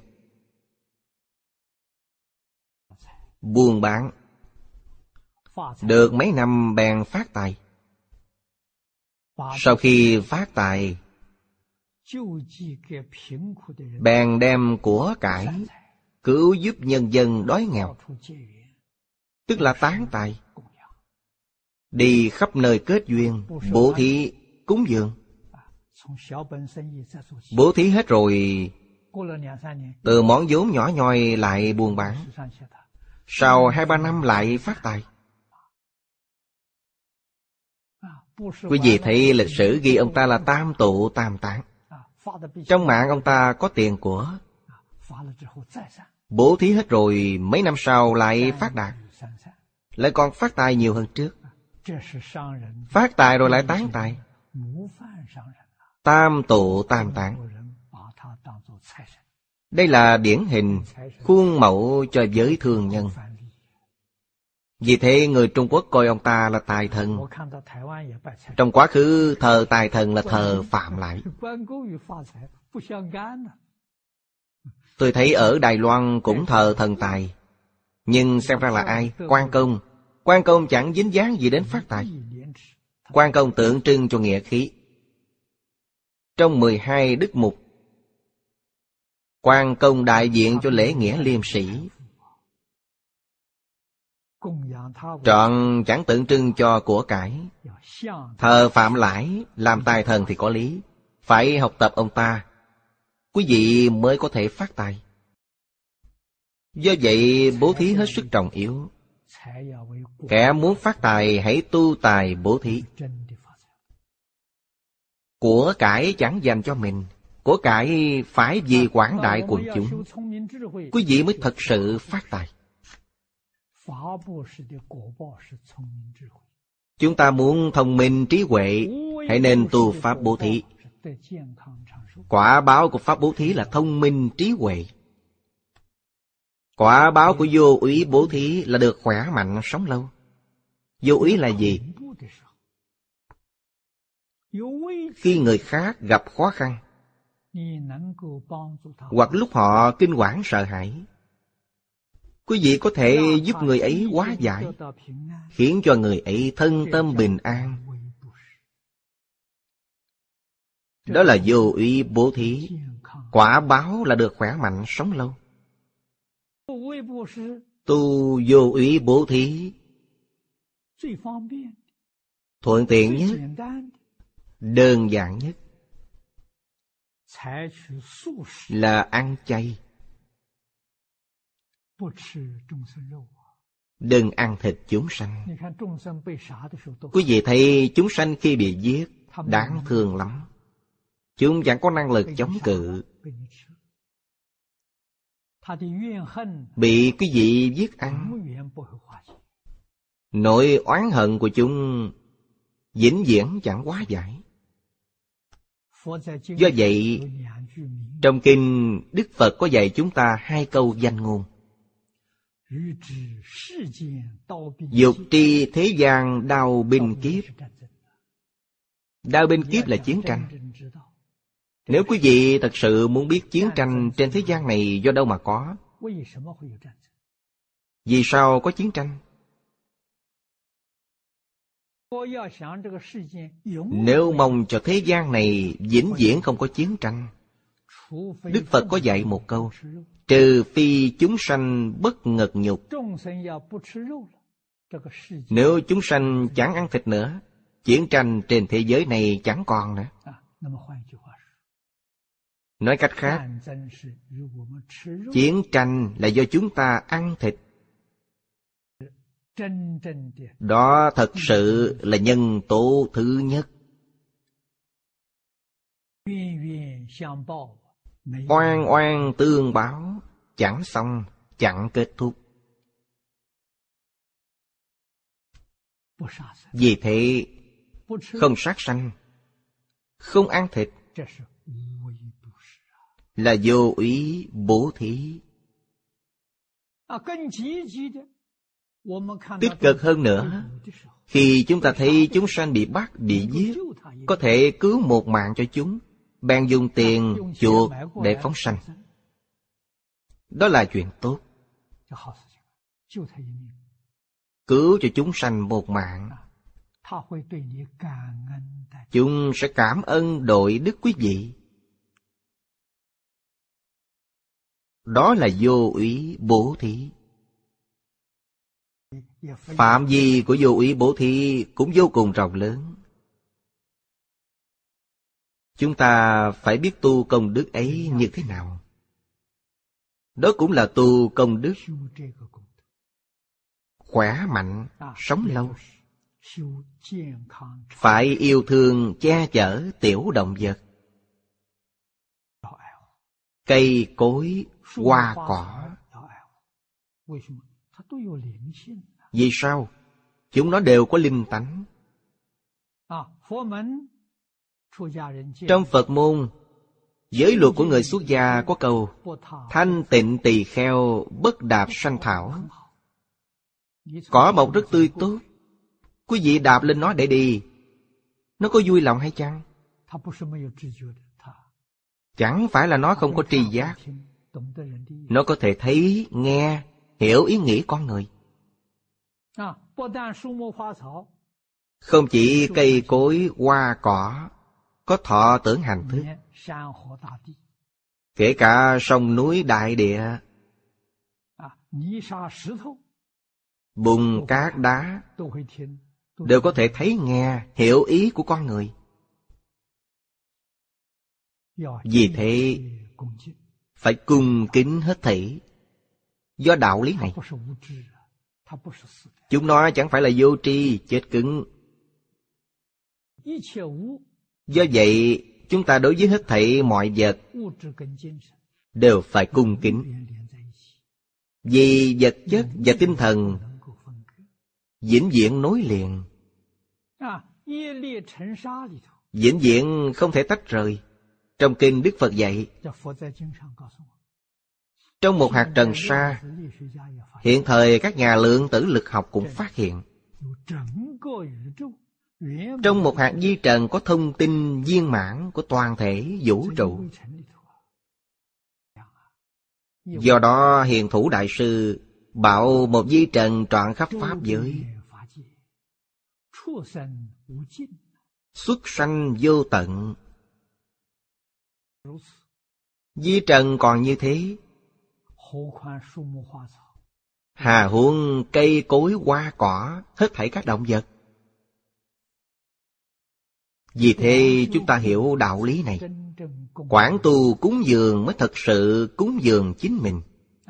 buôn bán. Được mấy năm bèn phát tài. Sau khi phát tài, bèn đem của cải cứu giúp nhân dân đói nghèo, tức là tán tài. Đi khắp nơi kết duyên, bố thí, cúng dường. Bố thí hết rồi, từ món vốn nhỏ nhoi lại buôn bán. Sau hai ba năm lại phát tài. Quý vị thấy lịch sử ghi ông ta là tam tụ tam tán. Trong mạng ông ta có tiền của, Bố thí hết rồi, mấy năm sau lại phát đạt, lại còn phát tài nhiều hơn trước. Phát tài rồi lại tán tài. Tam tụ tam tán. Đây là điển hình khuôn mẫu cho giới thương nhân. Vì thế người Trung Quốc coi ông ta là tài thần. Trong quá khứ thờ tài thần là thờ Phạm Lại. Tôi thấy ở Đài Loan cũng thờ thần tài. Nhưng xem ra là ai? Quan Công. Quan Công chẳng dính dáng gì đến phát tài. Quan Công tượng trưng cho nghĩa khí. Trong mười hai đức mục, Quan Công đại diện cho lễ nghĩa liêm sĩ. Trọn chẳng tượng trưng cho của cải. Thờ Phạm Lãi làm tài thần thì có lý. Phải học tập ông ta, quý vị mới có thể phát tài. Do vậy bố thí hết sức trọng yếu. Kẻ muốn phát tài hãy tu tài bố thí. Của cải chẳng dành cho mình, của cải phải vì quảng đại quần chúng. Quý vị mới thật sự phát tài. Chúng ta muốn thông minh trí huệ, hãy nên tu pháp bố thí. Quả báo của pháp bố thí là thông minh trí huệ. Quả báo của vô úy bố thí là được khỏe mạnh sống lâu. Vô úy là gì? Khi người khác gặp khó khăn, hoặc lúc họ kinh hoảng sợ hãi, quý vị có thể giúp người ấy hóa giải, khiến cho người ấy thân tâm bình an. Đó là vô úy bố thí. Quả báo là được khỏe mạnh sống lâu. Tu vô úy bố thí thuận tiện nhất, đơn giản nhất là ăn chay. Đừng ăn thịt chúng sanh. Quý vị thấy chúng sanh khi bị giết đáng thương lắm. Chúng chẳng có năng lực chống cự. Bị quý vị giết ăn, nỗi oán hận của chúng vĩnh viễn chẳng hóa giải. Do vậy, trong kinh Đức Phật có dạy chúng ta hai câu danh ngôn: dục tri thế gian đao binh kiếp. Đao binh kiếp là chiến tranh. Nếu quý vị thật sự muốn biết chiến tranh trên thế gian này do đâu mà có, vì sao có chiến tranh? Nếu mong cho thế gian này vĩnh viễn không có chiến tranh, Đức Phật có dạy một câu: trừ phi chúng sanh bất ngật nhục. Nếu chúng sanh chẳng ăn thịt nữa, chiến tranh trên thế giới này chẳng còn nữa. Nói cách khác, chiến tranh là do chúng ta ăn thịt. Đó thật sự là nhân tố thứ nhất. Oan oan tương báo, chẳng xong, chẳng kết thúc. Vì thế, không sát sanh, không ăn thịt là vô úy bố thí. Tích cực hơn nữa, khi chúng ta thấy chúng sanh bị bắt, bị giết, có thể cứu một mạng cho chúng, bèn dùng tiền chuộc để phóng sanh. Đó là chuyện tốt. Cứu cho chúng sanh một mạng, chúng sẽ cảm ơn đội đức quý vị. Đó là vô úy bố thí. Phạm vi của vô úy bố thí cũng vô cùng rộng lớn. Chúng ta phải biết tu công đức ấy như thế nào. Đó cũng là tu công đức khỏe mạnh, sống lâu. Phải yêu thương che chở tiểu động vật, cây cối, hoa cỏ. Vì sao? Chúng nó đều có linh tánh. Trong Phật môn, giới luật của người xuất gia có câu thanh tịnh tỳ kheo, bất đạp sanh thảo. Cỏ mọc rất tươi tốt, quý vị đạp lên nó để đi, nó có vui lòng hay chăng? Chẳng phải là nó không có tri giác. Nó có thể thấy, nghe, hiểu ý nghĩ con người. Không chỉ cây cối, hoa cỏ có thọ tưởng hành thức, kể cả sông núi đại địa, bùn cát đá đều có thể thấy, nghe, hiểu ý của con người. Vì thế phải cung kính hết thảy. Do đạo lý này, chúng nó chẳng phải là vô tri, chết cứng. Do vậy, chúng ta đối với hết thảy mọi vật đều phải cung kính. Vì vật chất và tinh thần vĩnh viễn nối liền, vĩnh viễn không thể tách rời. Trong kinh Đức Phật dạy, trong một hạt trần sa, hiện thời các nhà lượng tử lực học cũng phát hiện, trong một hạt vi trần có thông tin viên mãn của toàn thể vũ trụ. Do đó Hiền Thủ Đại Sư bảo một vi trần trọn khắp pháp giới, xuất sanh vô tận. Vi trần còn như thế, hà huống cây cối hoa cỏ, hết thảy các động vật. Vì thế chúng ta hiểu đạo lý này, quảng tu cúng dường mới thật sự cúng dường chính mình,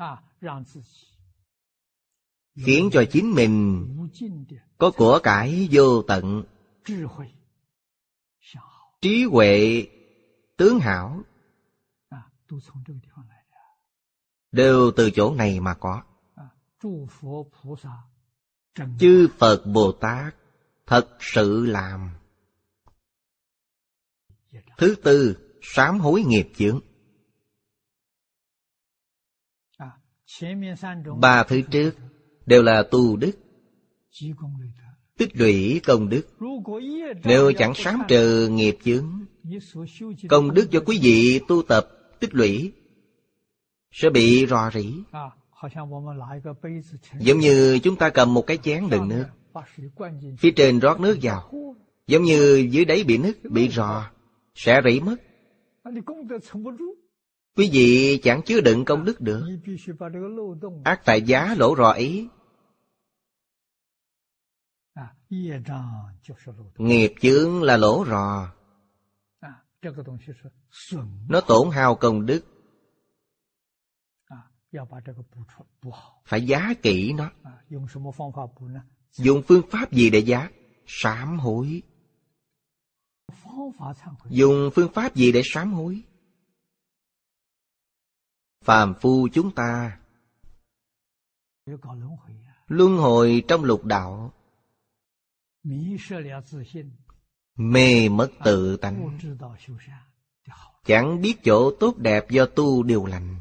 khiến cho chính mình có của cải vô tận, trí huệ tướng hảo, đều từ chỗ này mà có. Chư Phật Bồ Tát thật sự làm. Thứ tư, sám hối nghiệp chướng. Ba thứ trước đều là tu đức, tích lũy công đức. Nếu chẳng sám trừ nghiệp chướng, công đức do quý vị tu tập tích lũy sẽ bị rò rỉ. Giống như chúng ta cầm một cái chén đựng nước, phía trên rót nước vào, giống như dưới đáy bị nứt, bị rò, sẽ rỉ mất. Quý vị chẳng chứa đựng công đức được, ác tại giá lỗ rò ấy. Nghiệp chướng là lỗ rò, nó tổn hao công đức, phải giá kỹ nó. Dùng phương pháp gì để giá? Sám hối. Dùng phương pháp gì để sám hối? Phàm phu chúng ta luân hồi trong lục đạo, mê mất tự tánh, chẳng biết chỗ tốt đẹp do tu điều lành,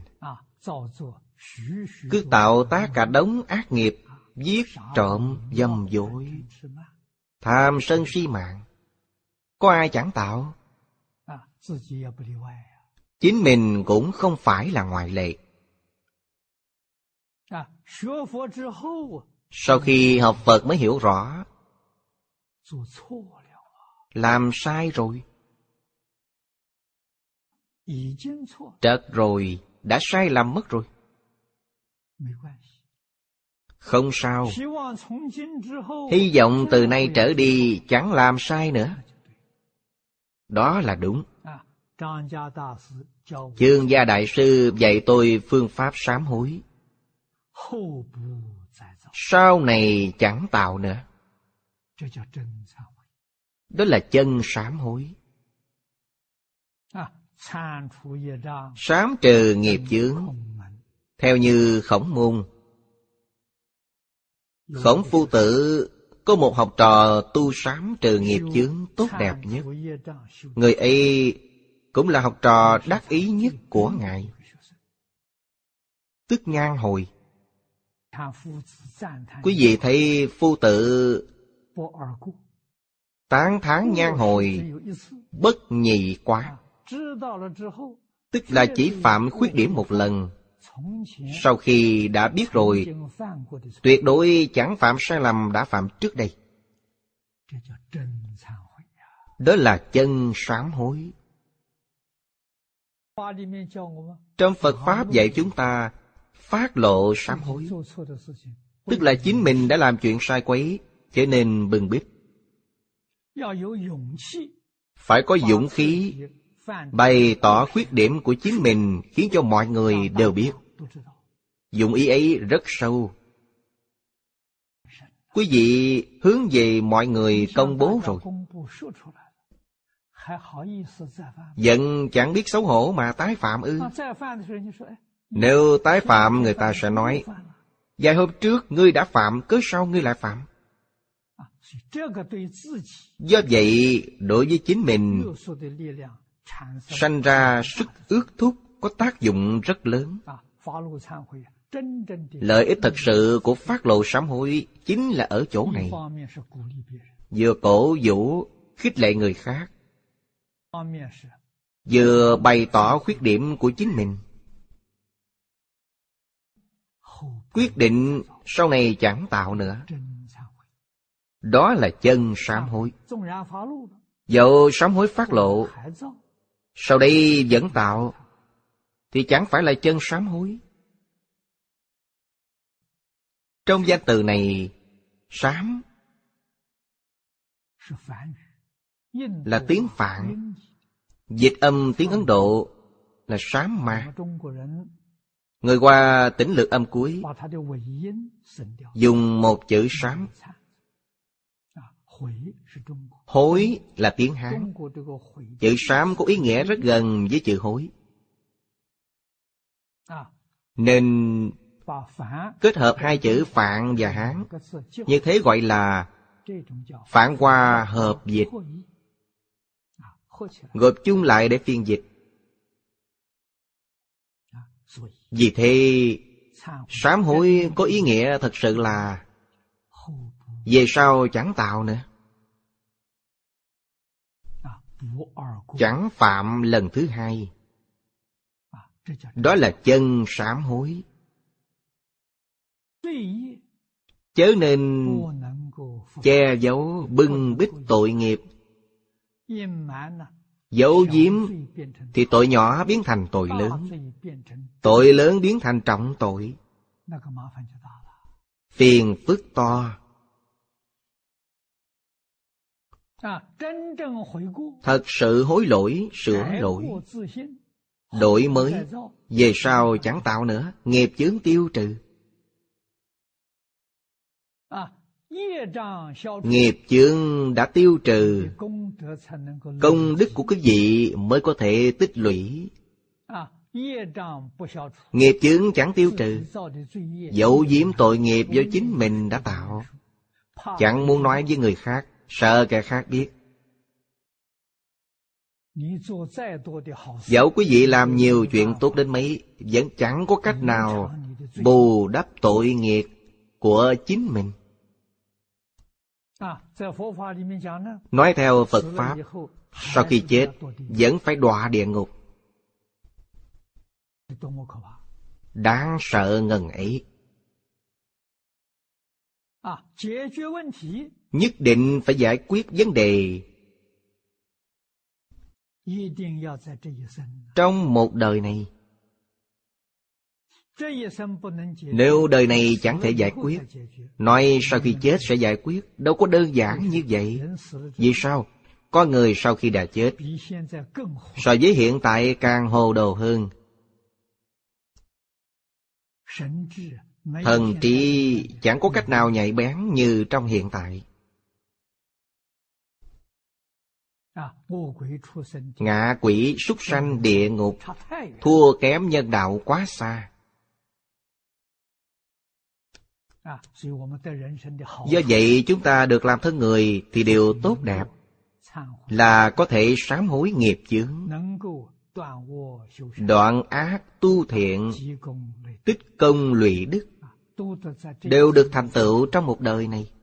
cứ tạo tác cả đống ác nghiệp, giết trộm dâm dối, tham sân si mạng. Có ai chẳng tạo? Chính mình cũng không phải là ngoại lệ. Sau khi học Phật mới hiểu rõ, làm sai rồi. Trật rồi, đã sai lầm mất rồi. Không sao. Hy vọng từ nay trở đi chẳng làm sai nữa. Đó là đúng. Chương Gia Đại Sư dạy tôi phương pháp sám hối, sau này chẳng tạo nữa. Đó là chân sám hối. Sám trừ nghiệp chướng, theo như Khổng Môn, Khổng Phu Tử có một học trò tu sám trừ nghiệp chướng tốt đẹp nhất. Người ấy cũng là học trò đắc ý nhất của Ngài, tức Nhan Hồi. Quý vị thấy Phu Tử tán thán Nhan Hồi bất nhì quá, tức là chỉ phạm khuyết điểm một lần. Sau khi đã biết rồi, tuyệt đối chẳng phạm sai lầm đã phạm trước đây. Đó là chân sám hối. Trong Phật Pháp dạy chúng ta phát lộ sám hối, tức là chính mình đã làm chuyện sai quấy, cho nên bừng bít. Phải có dũng khí bày tỏ khuyết điểm của chính mình, khiến cho mọi người đều biết. Dụng ý ấy rất sâu. Quý vị hướng về mọi người công bố rồi, vẫn chẳng biết xấu hổ mà tái phạm ư? Nếu tái phạm, người ta sẽ nói: vài hôm trước ngươi đã phạm, cớ sao ngươi lại phạm? Do vậy, đối với chính mình sanh ra sức ước thúc, có tác dụng rất lớn. Lợi ích thật sự của phát lộ sám hối chính là ở chỗ này. Vừa cổ vũ, khích lệ người khác, vừa bày tỏ khuyết điểm của chính mình, quyết định sau này chẳng tạo nữa. Đó là chân sám hối. Dẫu sám hối phát lộ, sau đây vẫn tạo, thì chẳng phải là chân sám hối. Trong danh từ này, sám là tiếng Phạn, dịch âm tiếng Ấn Độ là sám ma. Người Hoa tỉnh lược âm cuối, dùng một chữ sám. Hối là tiếng Hán. Chữ sám có ý nghĩa rất gần với chữ hối, nên kết hợp hai chữ Phạn và Hán, như thế gọi là Phạn Hoa hợp dịch, gộp chung lại để phiên dịch. Vì thế, sám hối có ý nghĩa thật sự là về sau chẳng tạo nữa, chẳng phạm lần thứ hai. Đó là chân sám hối. Chớ nên che giấu bưng bít tội nghiệp. Giấu giếm thì tội nhỏ biến thành tội lớn, tội lớn biến thành trọng tội, phiền phức to. Thật sự hối lỗi, sửa lỗi, đổi mới, về sau chẳng tạo nữa, nghiệp chướng tiêu trừ. Nghiệp chướng đã tiêu trừ, công đức của quý vị mới có thể tích lũy. Nghiệp chướng chẳng tiêu trừ, giấu giếm tội nghiệp do chính mình đã tạo, chẳng muốn nói với người khác, sợ kẻ khác biết. Dẫu quý vị làm nhiều chuyện tốt đến mấy, vẫn chẳng có cách nào bù đắp tội nghiệp của chính mình. Nói theo Phật Pháp, sau khi chết vẫn phải đọa địa ngục. Đáng sợ ngần ấy. Nhất định phải giải quyết vấn đề trong một đời này. Nếu đời này chẳng thể giải quyết, nói sau khi chết sẽ giải quyết, đâu có đơn giản như vậy. Vì sao? Có người sau khi đã chết, so với hiện tại càng hồ đồ hơn. Thần trí chẳng có cách nào nhạy bén như trong hiện tại. Ngạ quỷ súc sanh địa ngục thua kém nhân đạo quá xa. Do vậy chúng ta được làm thân người thì điều tốt đẹp là có thể sám hối nghiệp chướng, đoạn ác tu thiện, tích công lụy đức, đều được thành tựu trong một đời này,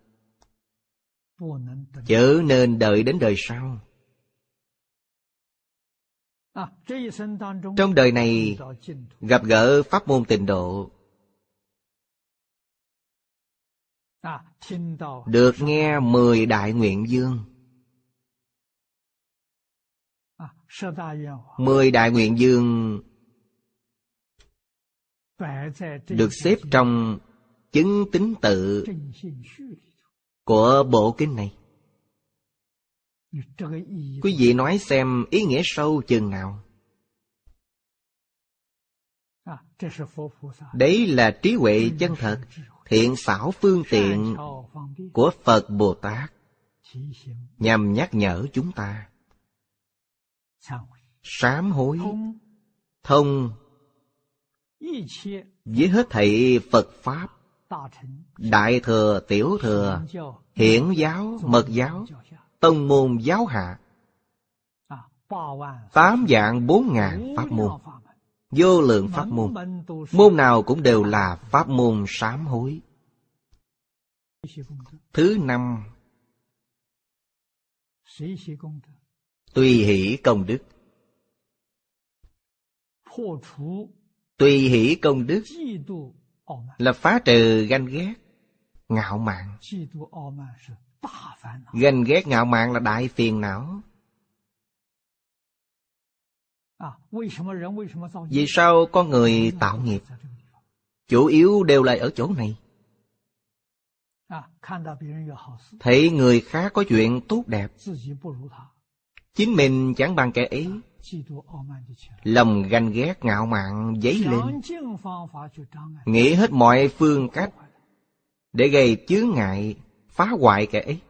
chớ nên đợi đến đời sau. Trong đời này gặp gỡ pháp môn tịnh độ, được nghe mười đại nguyện vương. Mười đại nguyện vương được xếp trong chứng tín tự của bộ kinh này. Quý vị nói xem ý nghĩa sâu chừng nào. Đấy là trí huệ chân thật, thiện xảo phương tiện của Phật Bồ Tát, nhằm nhắc nhở chúng ta sám hối, thông với hết thảy Phật Pháp, Đại Thừa, Tiểu Thừa, Hiển giáo, Mật giáo, tông môn giáo hạ, tám vạn bốn ngàn pháp môn, vô lượng pháp môn, môn nào cũng đều là pháp môn sám hối. Thứ năm, tùy hỷ công đức. Tùy hỷ công đức là phá trừ ganh ghét, ngạo mạn. Ganh ghét ngạo mạn là đại phiền não. Vì sao con người tạo nghiệp? Chủ yếu đều là ở chỗ này. Thấy người khác có chuyện tốt đẹp, chính mình chẳng bằng kẻ ấy, lòng ganh ghét ngạo mạn dấy lên, nghĩ hết mọi phương cách để gây chướng ngại, phá hoại kẻ ấy.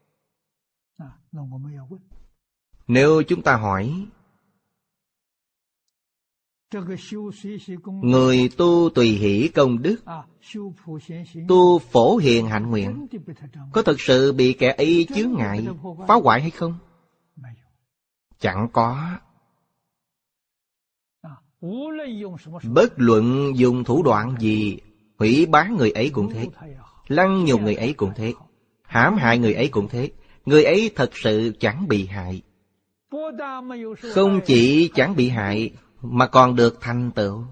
Nếu chúng ta hỏi, người tu tùy hỷ công đức, tu phổ hiền hạnh nguyện, có thực sự bị kẻ ấy chướng ngại, phá hoại hay không? Chẳng có. Bất luận dùng thủ đoạn gì, hủy bán người ấy cũng thế, lăng nhục người ấy cũng thế, hãm hại người ấy cũng thế, người ấy thật sự chẳng bị hại. Không chỉ chẳng bị hại, mà còn được thành tựu.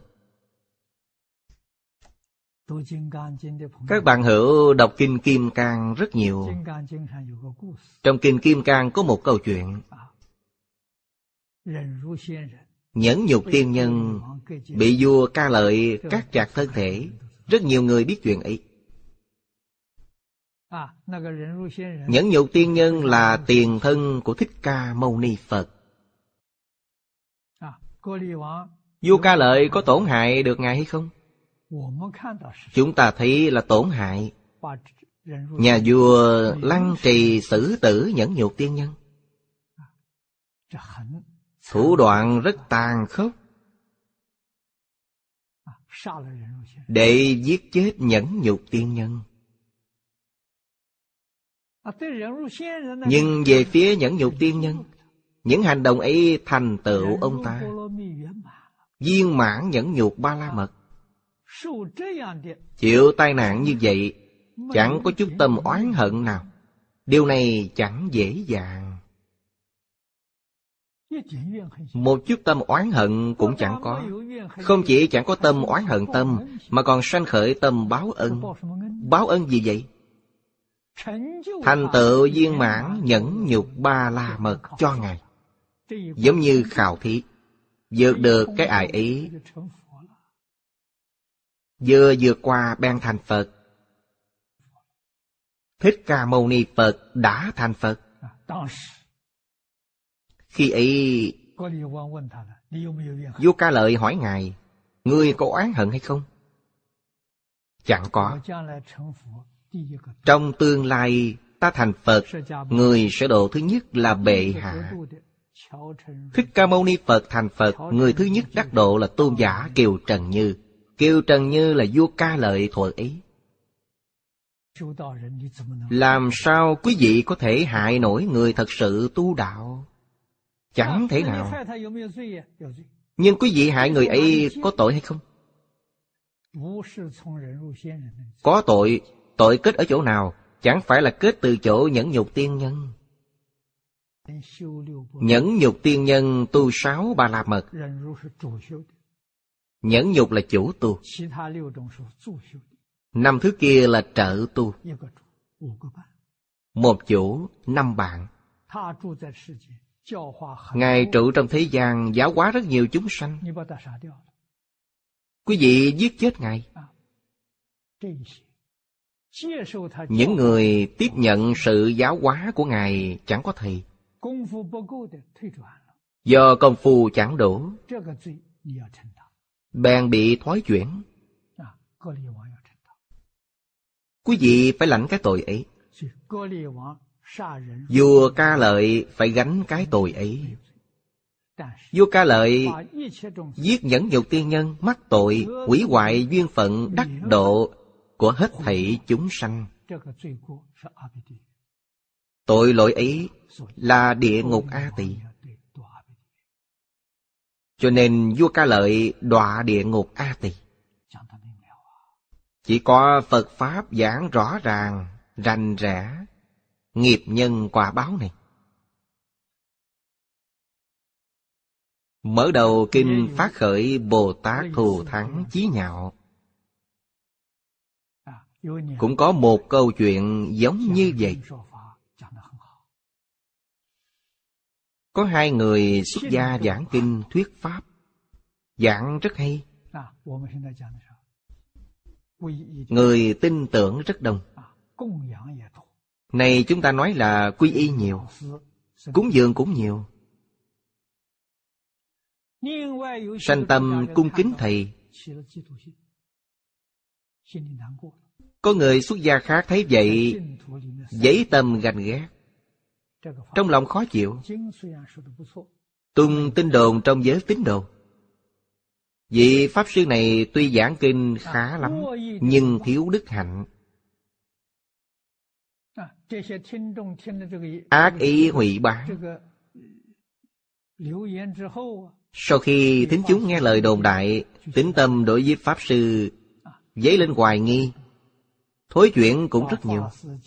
Các bạn hữu đọc Kinh Kim Cang rất nhiều. Trong Kinh Kim Cang có một câu chuyện, nhẫn nhục tiên nhân bị vua Ca Lợi cắt chặt thân thể. Rất nhiều người biết chuyện ấy. Nhẫn nhục tiên nhân là tiền thân của Thích Ca Mâu Ni Phật. Vua Ca Lợi có tổn hại được ngài hay không? Chúng ta thấy là tổn hại. Nhà vua lăng trì xử tử nhẫn nhục tiên nhân. Thủ đoạn rất tàn khốc để giết chết nhẫn nhục tiên nhân. Nhưng về phía nhẫn nhục tiên nhân, những hành động ấy thành tựu ông ta viên mãn nhẫn nhục ba la mật. Chịu tai nạn như vậy, chẳng có chút tâm oán hận nào. Điều này chẳng dễ dàng. Một chút tâm oán hận cũng chẳng có. Không chỉ chẳng có tâm oán hận tâm, mà còn sanh khởi tâm báo ân. Báo ân gì vậy? Thành tựu viên mãn nhẫn nhục ba la mật cho ngài. Giống như khảo thí, vượt được cái ải ấy, vừa vượt qua bèn thành Phật. Thích Ca Mâu Ni Phật đã thành Phật. Khi ấy, vua Ca Lợi hỏi ngài, ngươi có oán hận hay không? Chẳng có. Trong tương lai ta thành Phật, người sẽ độ thứ nhất là bệ hạ. Thích Ca Mâu Ni Phật thành Phật, người thứ nhất đắc độ là tôn giả Kiều Trần Như. Kiều Trần Như là vua Ca Lợi thuở ấy. Làm sao quý vị có thể hại nổi người thật sự tu đạo? Chẳng thể nào. Nhưng quý vị hại người ấy có tội hay không? Có tội. Tội kết ở chỗ nào? Chẳng phải là kết từ chỗ nhẫn nhục tiên nhân. Nhẫn nhục tiên nhân tu sáu ba la mật. Nhẫn nhục là chủ tu. Năm thứ kia là trợ tu. Một chủ, năm bạn. Ngài trụ trong thế gian giáo hóa rất nhiều chúng sanh. Quý vị giết chết Ngài. Những người tiếp nhận sự giáo hóa của Ngài chẳng có thầy. Do công phu chẳng đủ, bèn bị thoái chuyển. Quý vị phải lãnh cái tội ấy. Vua Ca Lợi phải gánh cái tội ấy. Vua Ca Lợi giết nhẫn nhục tiên nhân, mắc tội hủy hoại duyên phận đắc độ của hết thảy chúng sanh. Tội lỗi ấy là địa ngục A Tỳ. Cho nên vua Ca Lợi đọa địa ngục A Tỳ. Chỉ có Phật Pháp giảng rõ ràng, rành rẽ nghiệp nhân quả báo này. Mở đầu kinh phát khởi Bồ Tát thù thắng chí nhạo. Cũng có một câu chuyện giống như vậy. Có hai người xuất gia giảng kinh thuyết Pháp. Giảng rất hay. Người tin tưởng rất đông. Này chúng ta nói là quy y nhiều, cúng dường cũng nhiều. Sanh tâm cung kính thầy. Có người xuất gia khác thấy vậy, dấy tâm ganh ghét, trong lòng khó chịu. Tung tin đồn trong giới tín đồ. Vị Pháp Sư này tuy giảng kinh khá lắm, nhưng thiếu đức hạnh. Ác ý hủy bán. Sau khi thính chúng nghe lời đồn đại, tín tâm đối với Pháp Sư dấy lên hoài nghi, thối chuyển cũng rất nhiều.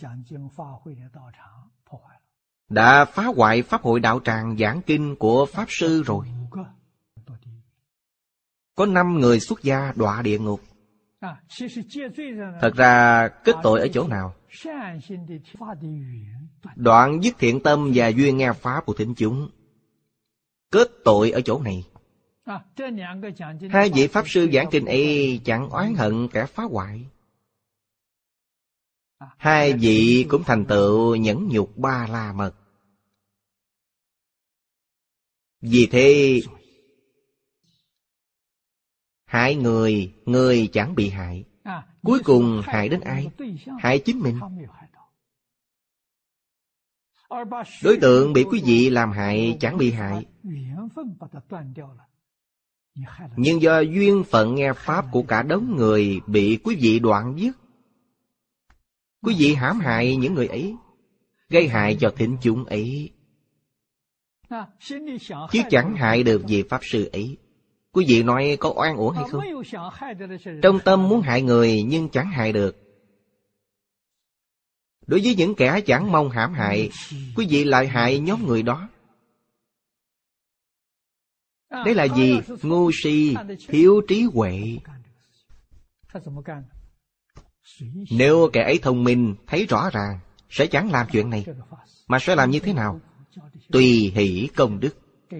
Đã phá hoại Pháp hội đạo tràng giảng kinh của Pháp Sư rồi. Có năm người xuất gia đọa địa ngục. Thật ra kết tội ở chỗ nào? Đoạn dứt thiện tâm và duyên nghe Pháp của thính chúng. Kết tội ở chỗ này. Hai vị Pháp Sư giảng kinh ấy chẳng oán hận kẻ phá hoại. Hai vị cũng thành tựu nhẫn nhục ba la mật. Vì thế hại người, người chẳng bị hại. Cuối cùng hại đến ai? Hại chính mình. Đối tượng bị quý vị làm hại chẳng bị hại, nhưng do duyên phận nghe Pháp của cả đống người bị quý vị đoạn dứt. Quý vị hãm hại những người ấy, gây hại cho thính chúng ấy, chứ chẳng hại được vị Pháp Sư ấy. Quý vị nói có oan uổng hay không? Trong tâm muốn hại người nhưng chẳng hại được. Đối với những kẻ chẳng mong hãm hại, quý vị lại hại nhóm người đó. Đấy là gì? Ngu si, thiếu trí huệ. Nếu kẻ ấy thông minh, thấy rõ ràng, sẽ chẳng làm chuyện này. Mà sẽ làm như thế nào? Tùy hỷ công đức.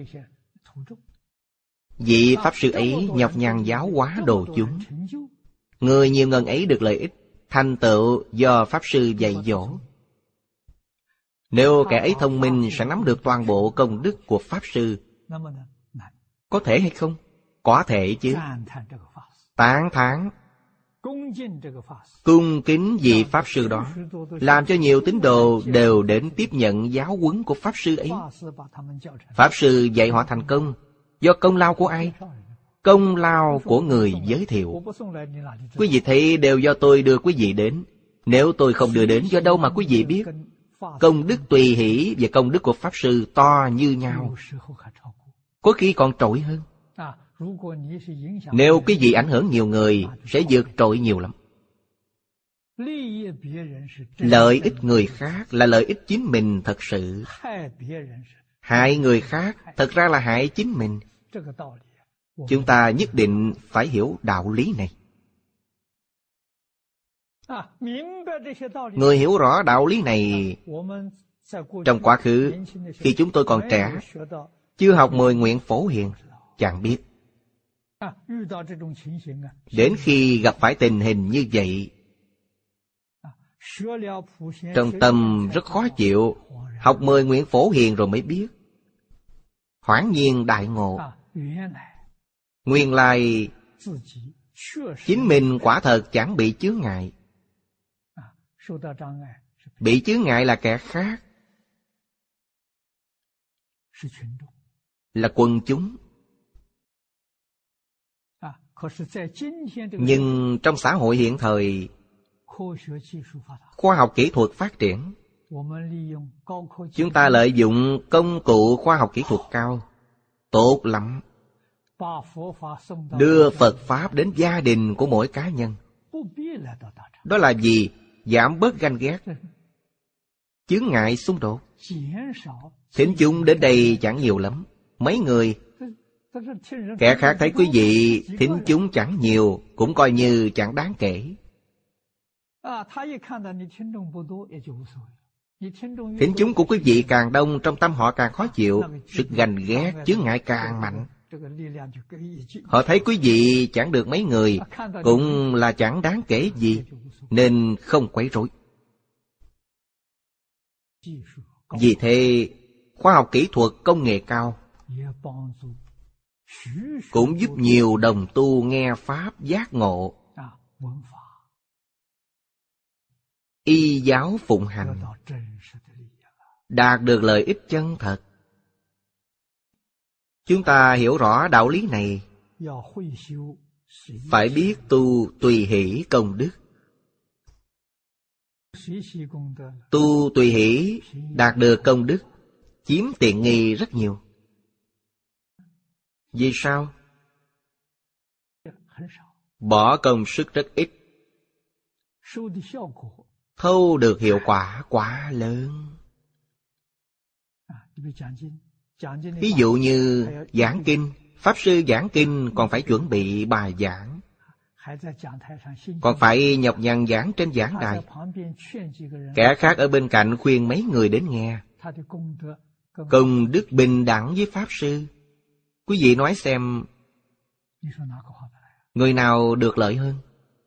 Vị Pháp Sư ấy nhọc nhằn giáo hóa độ chúng. Người nhiều ngần ấy được lợi ích, thành tựu do Pháp Sư dạy dỗ. Nếu kẻ ấy thông minh sẽ nắm được toàn bộ công đức của Pháp Sư. Có thể hay không? Có thể chứ. Tán thán, cung kính vị Pháp Sư đó, làm cho nhiều tín đồ đều đến tiếp nhận giáo huấn của Pháp Sư ấy. Pháp Sư dạy họ thành công. Do công lao của ai? Công lao của người giới thiệu. Quý vị thấy đều do tôi đưa quý vị đến. Nếu tôi không đưa đến, do đâu mà quý vị biết? Công đức tùy hỷ và công đức của Pháp Sư to như nhau, có khi còn trội hơn. Nếu quý vị ảnh hưởng nhiều người, sẽ vượt trội nhiều lắm. Lợi ích người khác là lợi ích chính mình thật sự. Hại người khác thật ra là hại chính mình. Chúng ta nhất định phải hiểu đạo lý này. Người hiểu rõ đạo lý này, trong quá khứ, khi chúng tôi còn trẻ, chưa học mười nguyện Phổ Hiền, chẳng biết. Đến khi gặp phải tình hình như vậy, trong tâm rất khó chịu. Học mười nguyện Phổ Hiền rồi mới biết, hoảng nhiên đại ngộ. Nguyên lai chính mình quả thật chẳng bị chướng ngại. Bị chướng ngại là kẻ khác, là quần chúng. Nhưng trong xã hội hiện thời, khoa học kỹ thuật phát triển, chúng ta lợi dụng công cụ khoa học kỹ thuật cao, tốt lắm. Đưa Phật Pháp đến gia đình của mỗi cá nhân. Đó là gì? Giảm bớt ganh ghét, chướng ngại xung đột. Thính chúng đến đây chẳng nhiều lắm, mấy người. Kẻ khác thấy quý vị thính chúng chẳng nhiều, cũng coi như chẳng đáng kể. Thính chúng của quý vị càng đông, trong tâm họ càng khó chịu, sự ganh ghét, chướng ngại càng mạnh. Họ thấy quý vị chẳng được mấy người, cũng là chẳng đáng kể gì, nên không quấy rối. Vì thế, khoa học kỹ thuật công nghệ cao cũng giúp nhiều đồng tu nghe Pháp giác ngộ, y giáo phụng hành, đạt được lợi ích chân thật. Chúng ta hiểu rõ đạo lý này, phải biết tu tùy hỷ công đức. Tu tùy hỷ đạt được công đức, chiếm tiện nghi rất nhiều. Vì sao? Bỏ công sức rất ít, thâu được hiệu quả quá lớn. Ví dụ như giảng kinh, Pháp Sư giảng kinh còn phải chuẩn bị bài giảng, còn phải nhọc nhằn giảng trên giảng đài. Kẻ khác ở bên cạnh khuyên mấy người đến nghe, công đức bình đẳng với Pháp Sư. Quý vị nói xem, người nào được lợi hơn?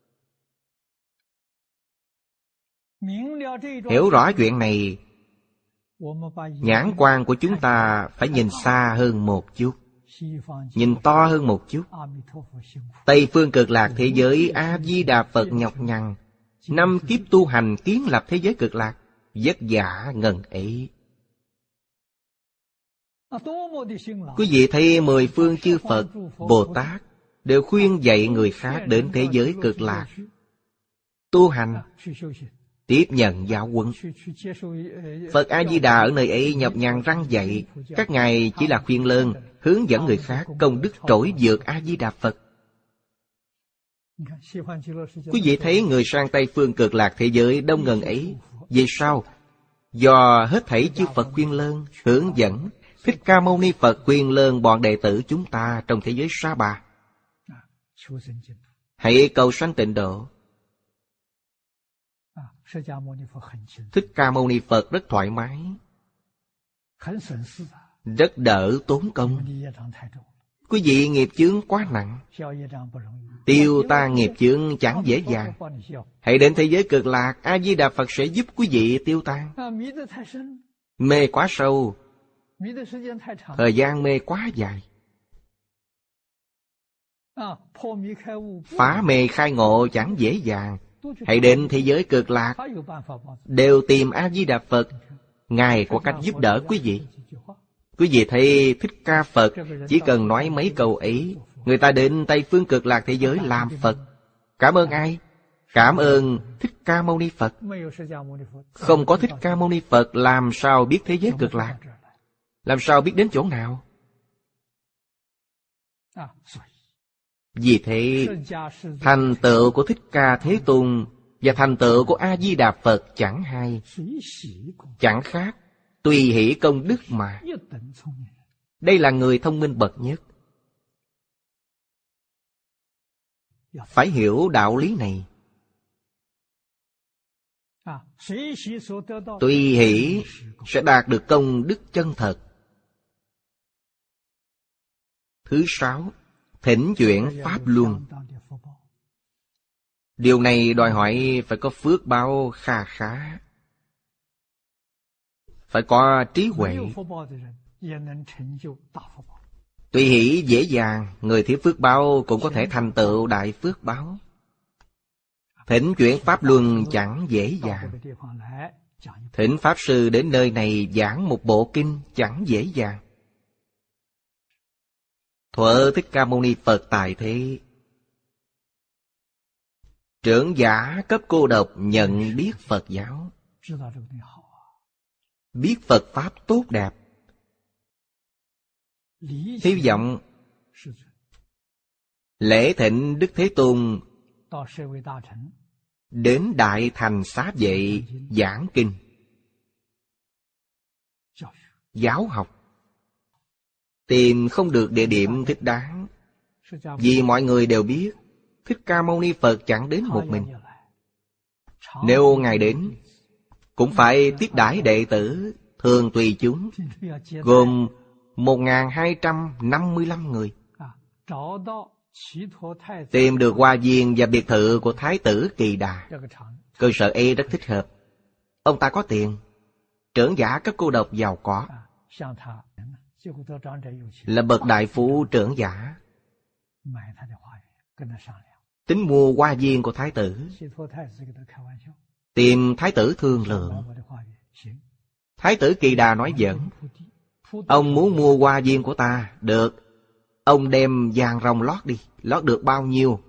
Hiểu rõ chuyện này, nhãn quan của chúng ta phải nhìn xa hơn một chút, nhìn to hơn một chút. Tây phương cực lạc thế giới A Di Đà Phật nhọc nhằn năm kiếp tu hành kiến lập thế giới cực lạc, vất vả ngần ấy. Quý vị thấy mười phương chư Phật, Bồ Tát đều khuyên dạy người khác đến thế giới cực lạc tu hành, tiếp nhận giáo huấn. Phật A-di-đà ở nơi ấy nhọc nhằn răng dạy, các ngài chỉ là khuyên lơn, hướng dẫn người khác, công đức trỗi vượt A-di-đà Phật. Quý vị thấy người sang Tây phương cực lạc thế giới đông ngần ấy, vì sao? Do hết thảy chư Phật khuyên lơn, hướng dẫn. Thích Ca Mâu Ni Phật khuyên lơn bọn đệ tử chúng ta trong thế giới Sa Bà, hãy cầu sanh tịnh độ. Thích Ca Mâu Ni Phật rất thoải mái, rất đỡ tốn công. Quý vị nghiệp chướng quá nặng, tiêu tan nghiệp chướng chẳng dễ dàng. Hãy đến thế giới cực lạc, A-di-đà Phật sẽ giúp quý vị tiêu tan. Mê quá sâu, thời gian mê quá dài. Phá mê khai ngộ chẳng dễ dàng. Hãy đến thế giới cực lạc, đều tìm A-di-đà Phật, ngài có cách giúp đỡ quý vị. Quý vị thấy Thích Ca Phật chỉ cần nói mấy câu ấy, người ta đến Tây phương cực lạc thế giới làm Phật. Cảm ơn ai? Cảm ơn Thích Ca Mâu Ni Phật. Không có Thích Ca Mâu Ni Phật, làm sao biết thế giới cực lạc? Làm sao biết đến chỗ nào? Vì thế, thành tựu của Thích Ca Thế Tôn và thành tựu của A Di Đà Phật chẳng hai, chẳng khác, tùy hỷ công đức mà. Đây là người thông minh bậc nhất. Phải hiểu đạo lý này. Tùy hỷ sẽ đạt được công đức chân thật. Thứ sáu, thỉnh chuyển pháp luân. Điều này đòi hỏi phải có phước báo kha khá, phải có trí huệ. Tùy hỷ dễ dàng, người thiếu phước báo cũng có thể thành tựu đại phước báo. Thỉnh chuyển pháp luân chẳng dễ dàng. Thỉnh Pháp Sư đến nơi này giảng một bộ kinh chẳng dễ dàng. Thuở Thích Ca Mâu Ni Phật tại thế, trưởng giả cấp cô độc nhận biết Phật giáo, biết Phật Pháp tốt đẹp, hy vọng lễ thỉnh Đức Thế Tôn đến Đại Thành Xá Vệ giảng kinh, giáo học. Tìm không được địa điểm thích đáng, vì mọi người đều biết Thích Ca Mâu Ni Phật chẳng đến một mình. Nếu Ngài đến, cũng phải tiếp đãi đệ tử thường tùy chúng, gồm một nghìn hai trăm năm mươi lăm người. Tìm được hoa viên và biệt thự của Thái tử Kỳ Đà. Cơ sở ấy rất thích hợp. Ông ta có tiền, trưởng giả cấp cô độc giàu có, là bậc đại phú trưởng giả, tính mua hoa viên của Thái tử. Tìm Thái tử thương lượng. Thái tử Kỳ Đà nói giỡn: ông muốn mua hoa viên của ta, được. Ông đem vàng ròng lót đi. Lót được bao nhiêu,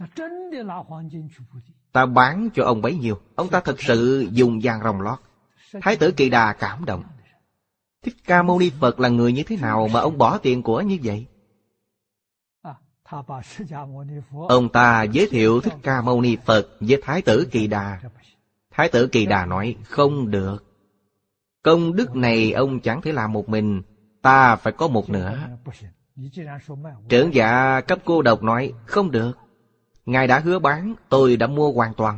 ta bán cho ông bấy nhiêu. Ông ta thực sự dùng vàng ròng lót. Thái tử Kỳ Đà cảm động. Thích Ca Mâu Ni Phật là người như thế nào mà ông bỏ tiền của như vậy? Ông ta giới thiệu Thích Ca Mâu Ni Phật với Thái tử Kỳ Đà. Thái tử Kỳ Đà nói: không được. Công đức này ông chẳng thể làm một mình, ta phải có một nửa. Trưởng giả cấp cô độc nói: không được. Ngài đã hứa bán, tôi đã mua hoàn toàn.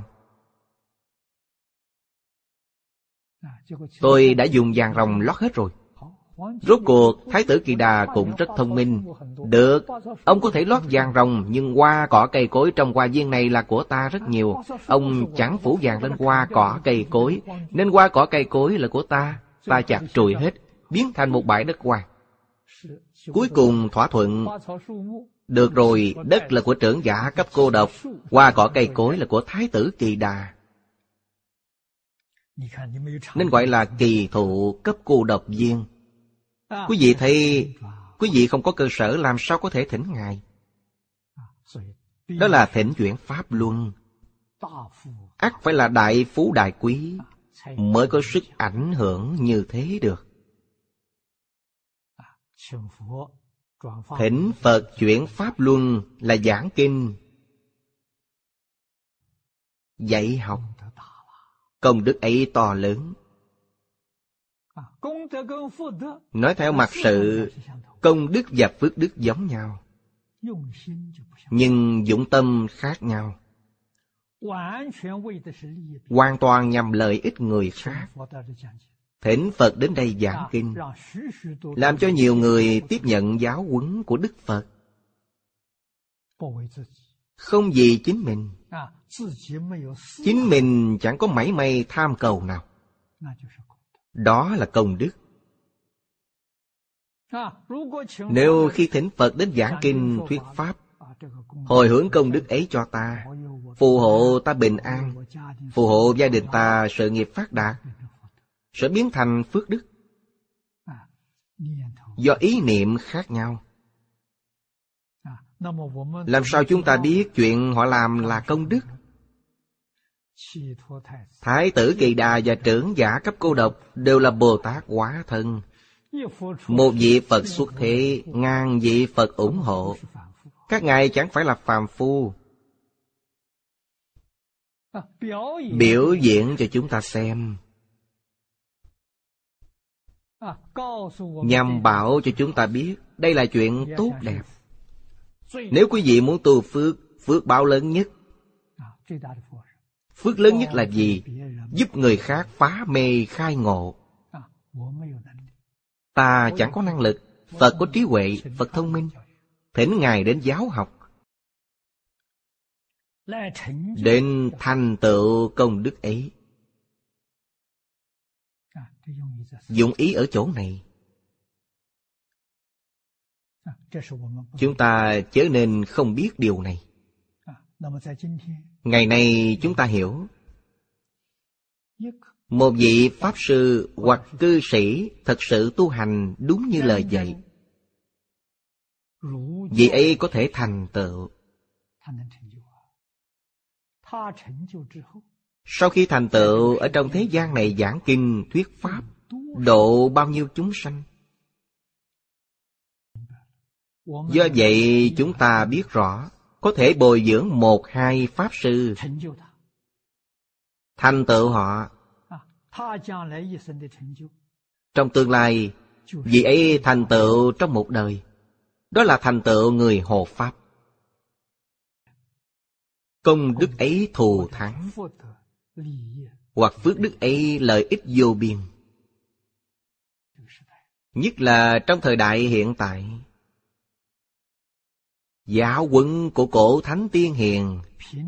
Tôi đã dùng vàng ròng lót hết rồi. Rốt cuộc Thái tử Kỳ Đà cũng rất thông minh. Được, ông có thể lót vàng ròng, nhưng hoa cỏ cây cối trong hoa viên này là của ta rất nhiều. Ông chẳng phủ vàng lên hoa cỏ cây cối, nên hoa cỏ cây cối là của ta. Ta chặt trụi hết, biến thành một bãi đất hoang. Cuối cùng thỏa thuận. Được rồi, đất là của trưởng giả cấp cô độc, hoa cỏ cây cối là của Thái tử Kỳ Đà. Nên gọi là kỳ thụ cấp cô độc viên. Quý vị thấy, quý vị không có cơ sở làm sao có thể thỉnh Ngài. Đó là thỉnh chuyển pháp luân. Ắt phải là đại phú đại quý mới có sức ảnh hưởng như thế được. Thỉnh Phật chuyển pháp luân là giảng kinh, dạy học. Công đức ấy to lớn. Nói theo mặt sự, công đức và phước đức giống nhau, nhưng dụng tâm khác nhau. Hoàn toàn nhằm lợi ích người khác. Thỉnh Phật đến đây giảng kinh, làm cho nhiều người tiếp nhận giáo huấn của Đức Phật. Không vì chính mình. Chính mình chẳng có mảy may tham cầu nào. Đó là công đức. Nếu khi thỉnh Phật đến giảng kinh thuyết pháp, hồi hướng công đức ấy cho ta, phù hộ ta bình an, phù hộ gia đình ta sự nghiệp phát đạt, sẽ biến thành phước đức. Do ý niệm khác nhau. Làm sao chúng ta biết chuyện họ làm là công đức? Thái tử Kỳ Đà và trưởng giả cấp cô độc đều là Bồ Tát hóa thân. Một vị Phật xuất thế, ngàn vị Phật ủng hộ. Các ngài chẳng phải là phàm phu. Biểu diễn cho chúng ta xem, nhằm bảo cho chúng ta biết đây là chuyện tốt đẹp. Nếu quý vị muốn tu phước, phước báo lớn nhất, phước lớn nhất là gì? Giúp người khác phá mê khai ngộ. Ta chẳng có năng lực, Phật có trí huệ, Phật thông minh, thỉnh Ngài đến giáo học, đến thành tựu công đức ấy. Dụng ý ở chỗ này. Chúng ta chớ nên không biết điều này. Ngày nay chúng ta hiểu, một vị Pháp Sư hoặc cư sĩ thật sự tu hành đúng như lời dạy, vị ấy có thể thành tựu. Sau khi thành tựu, ở trong thế gian này giảng kinh thuyết pháp, độ bao nhiêu chúng sanh. Do vậy chúng ta biết rõ, có thể bồi dưỡng một hai Pháp Sư, thành tựu họ. Trong tương lai, vị ấy thành tựu trong một đời, đó là thành tựu người hộ Pháp. Công đức ấy thù thắng, hoặc phước đức ấy lợi ích vô biên. Nhất là trong thời đại hiện tại, giáo huấn của cổ thánh tiên hiền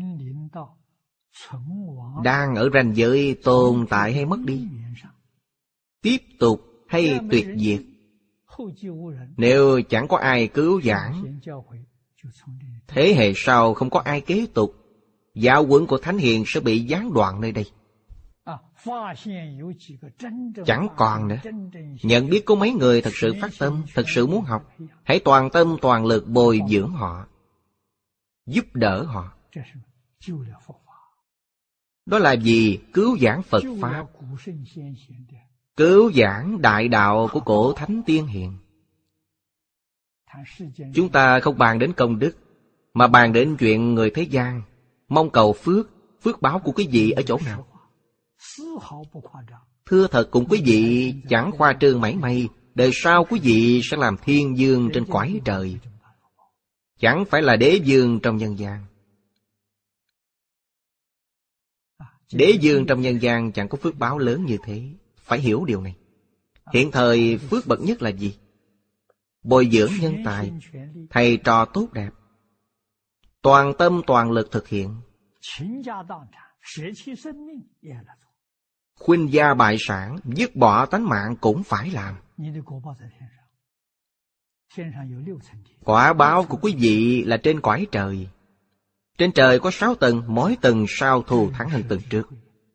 đang ở ranh giới tồn tại hay mất đi, tiếp tục hay tuyệt diệt. Nếu chẳng có ai cứu giảng, thế hệ sau không có ai kế tục, giáo huấn của thánh hiền sẽ bị gián đoạn nơi đây, chẳng còn nữa. Nhận biết có mấy người thật sự phát tâm, thật sự muốn học, hãy toàn tâm toàn lực bồi dưỡng họ, giúp đỡ họ. Đó là vì cứu giảng Phật Pháp, cứu giảng đại đạo của cổ thánh tiên hiền. Chúng ta không bàn đến công đức, mà bàn đến chuyện người thế gian, mong cầu phước. Phước báo của quý vị ở chỗ nào? Thưa thật cùng quý vị, chẳng khoa trương mảy may, đời sau quý vị sẽ làm thiên dương trên cõi trời, chẳng phải là đế dương trong nhân gian. Đế dương trong nhân gian chẳng có phước báo lớn như thế. Phải hiểu điều này. Hiện thời phước bậc nhất là gì? Bồi dưỡng nhân tài, thầy trò tốt đẹp, toàn tâm toàn lực thực hiện. Khuynh gia bại sản, dứt bỏ tánh mạng cũng phải làm. Quả báo của quý vị là trên cõi trời. Trên trời có sáu tầng, mỗi tầng sao thù thắng hơn tầng trước.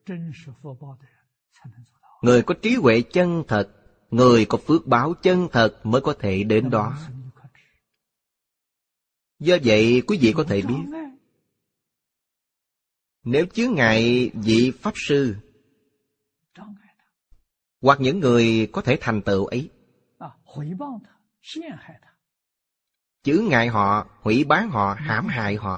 Người có trí huệ chân thật, người có phước báo chân thật mới có thể đến đó. Do vậy quý vị có thể biết, nếu chướng ngại vị Pháp Sư hoặc những người có thể thành tựu ấy, chướng ngại họ, hủy bán họ, hãm hại họ,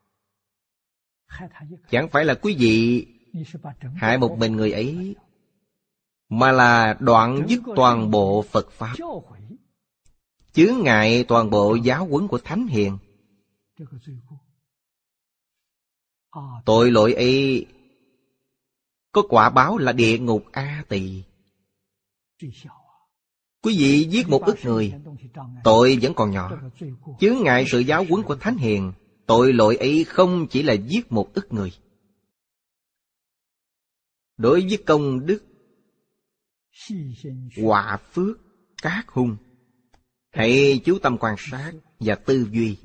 chẳng phải là quý vị hại một mình người ấy, mà là đoạn dứt toàn bộ Phật Pháp, chướng ngại toàn bộ giáo huấn của Thánh Hiền. Tội lỗi ấy có quả báo là địa ngục A Tỳ. Quý vị giết một ức người, tội vẫn còn nhỏ. Chướng ngại sự giáo huấn của Thánh Hiền, tội lỗi ấy không chỉ là giết một ức người. Đối với công đức, quả phước, các hung, hãy chú tâm quan sát và tư duy,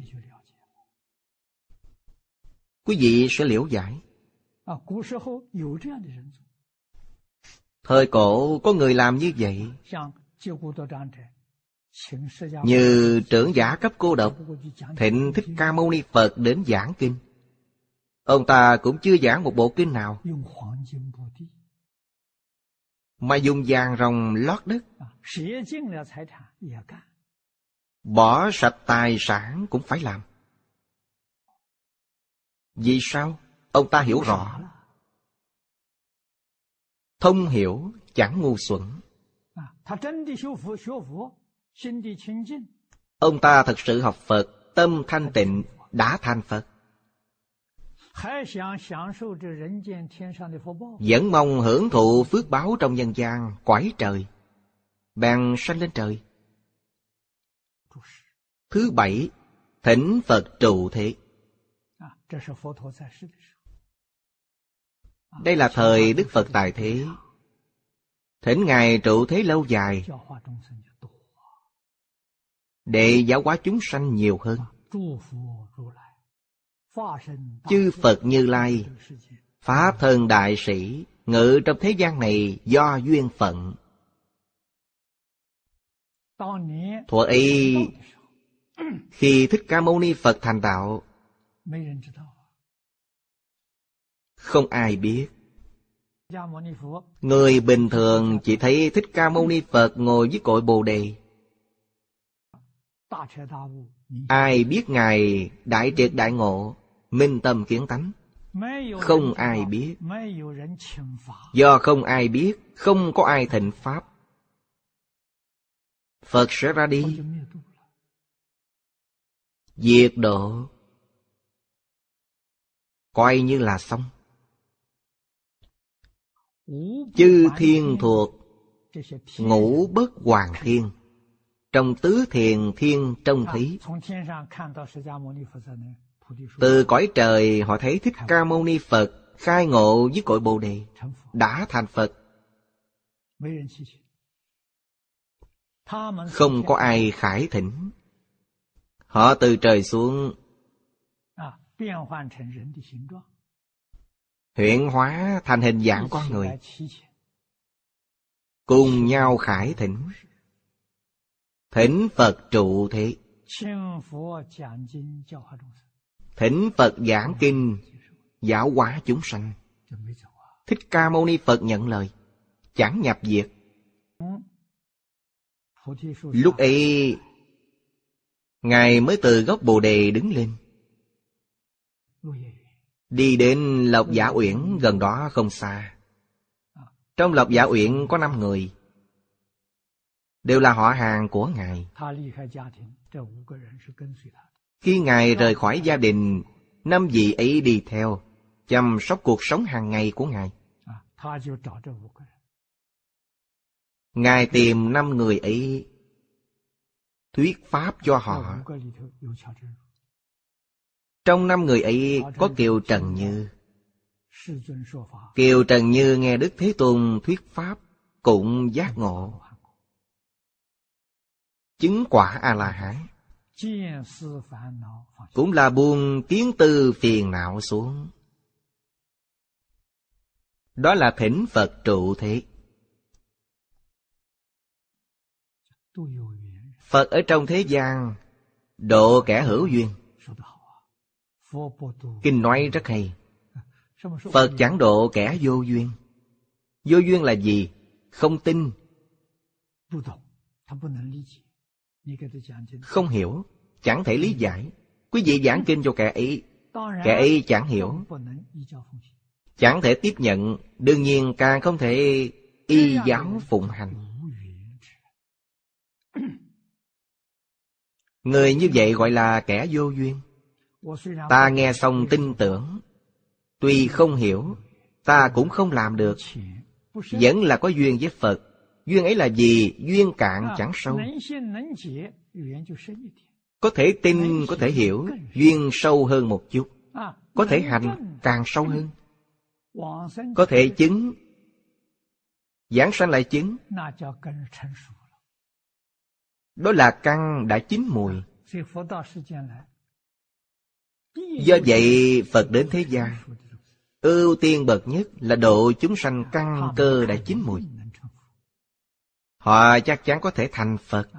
quý vị sẽ liễu giải. Thời cổ có người làm như vậy, như trưởng giả cấp cô độc thịnh Thích Ca Mâu Ni Phật đến giảng kinh. Ông ta cũng chưa giảng một bộ kinh nào, mà dùng vàng ròng lót đất. Bỏ sạch tài sản cũng phải làm. Vì sao? Ông ta hiểu rõ. Thông hiểu, chẳng ngu xuẩn. Ông ta thật sự học Phật, tâm thanh tịnh, đã thành Phật. Vẫn mong hưởng thụ phước báo trong nhân gian, cõi trời, bèn sanh lên trời. Thứ bảy, thỉnh Phật trụ thế. Đây là thời Đức Phật tại thế. Thỉnh Ngài trụ thế lâu dài, để giáo hóa chúng sanh nhiều hơn. Chư Phật Như Lai, Pháp Thân Đại Sĩ, ngự trong thế gian này do duyên phận. Thuở ấy, khi Thích Ca Mâu Ni Phật thành đạo, không ai biết. Người bình thường chỉ thấy Thích Ca Mâu Ni Phật ngồi dưới cội Bồ Đề. Ai biết Ngài đại triệt đại ngộ, minh tâm kiến tánh? Không ai biết. Do không ai biết, không có ai thịnh Pháp, Phật sẽ ra đi, diệt độ, coi như là xong. Chư thiên thuộc ngũ bất hoàng thiên, trong tứ thiền thiên trông thấy. Từ cõi trời họ thấy Thích Ca Mâu Ni Phật khai ngộ với cội Bồ Đề, đã thành Phật. Không có ai khải thỉnh. Họ từ trời xuống, huyễn hóa thành hình dạng con người, cùng nhau khải thỉnh. Thỉnh Phật trụ thế. Thỉnh Phật giảng kinh, giáo hóa chúng sanh. Thích Ca Mâu Ni Phật nhận lời, chẳng nhập diệt. Lúc ấy, Ngài mới từ gốc Bồ Đề đứng lên, đi đến Lộc Giả Uyển gần đó không xa. Trong Lộc Giả Uyển có năm người, đều là họ hàng của Ngài. Khi Ngài rời khỏi gia đình, năm vị ấy đi theo, chăm sóc cuộc sống hàng ngày của Ngài. Ngài tìm năm người ấy, thuyết pháp cho họ. Trong năm người ấy có Kiều Trần Như. Kiều Trần Như nghe Đức Thế Tôn thuyết pháp, cũng giác ngộ, chứng quả A-la-hán. Cũng là buông kiến tư phiền não xuống. Đó là thỉnh Phật trụ thế. Phật ở trong thế gian độ kẻ hữu duyên. Kinh nói rất hay. Phật chẳng độ kẻ vô duyên. Vô duyên là gì? Không tin, không hiểu, chẳng thể lý giải. Quý vị giảng kinh cho kẻ ấy, kẻ ấy chẳng hiểu, chẳng thể tiếp nhận, đương nhiên càng không thể y giáo phụng hành. Người như vậy gọi là kẻ vô duyên. Ta nghe xong tin tưởng, tuy không hiểu, ta cũng không làm được. Vẫn là có duyên với Phật. Duyên ấy là gì? Duyên cạn chẳng sâu. Có thể tin, có thể hiểu, duyên sâu hơn một chút. Có thể hành, càng sâu hơn. Có thể chứng, giảng sanh lại chứng. Đó là căn đã chín mùi. Do vậy Phật đến thế gian, ưu tiên bậc nhất là độ chúng sanh căn cơ đã chín mùi. Họ chắc chắn có thể thành Phật.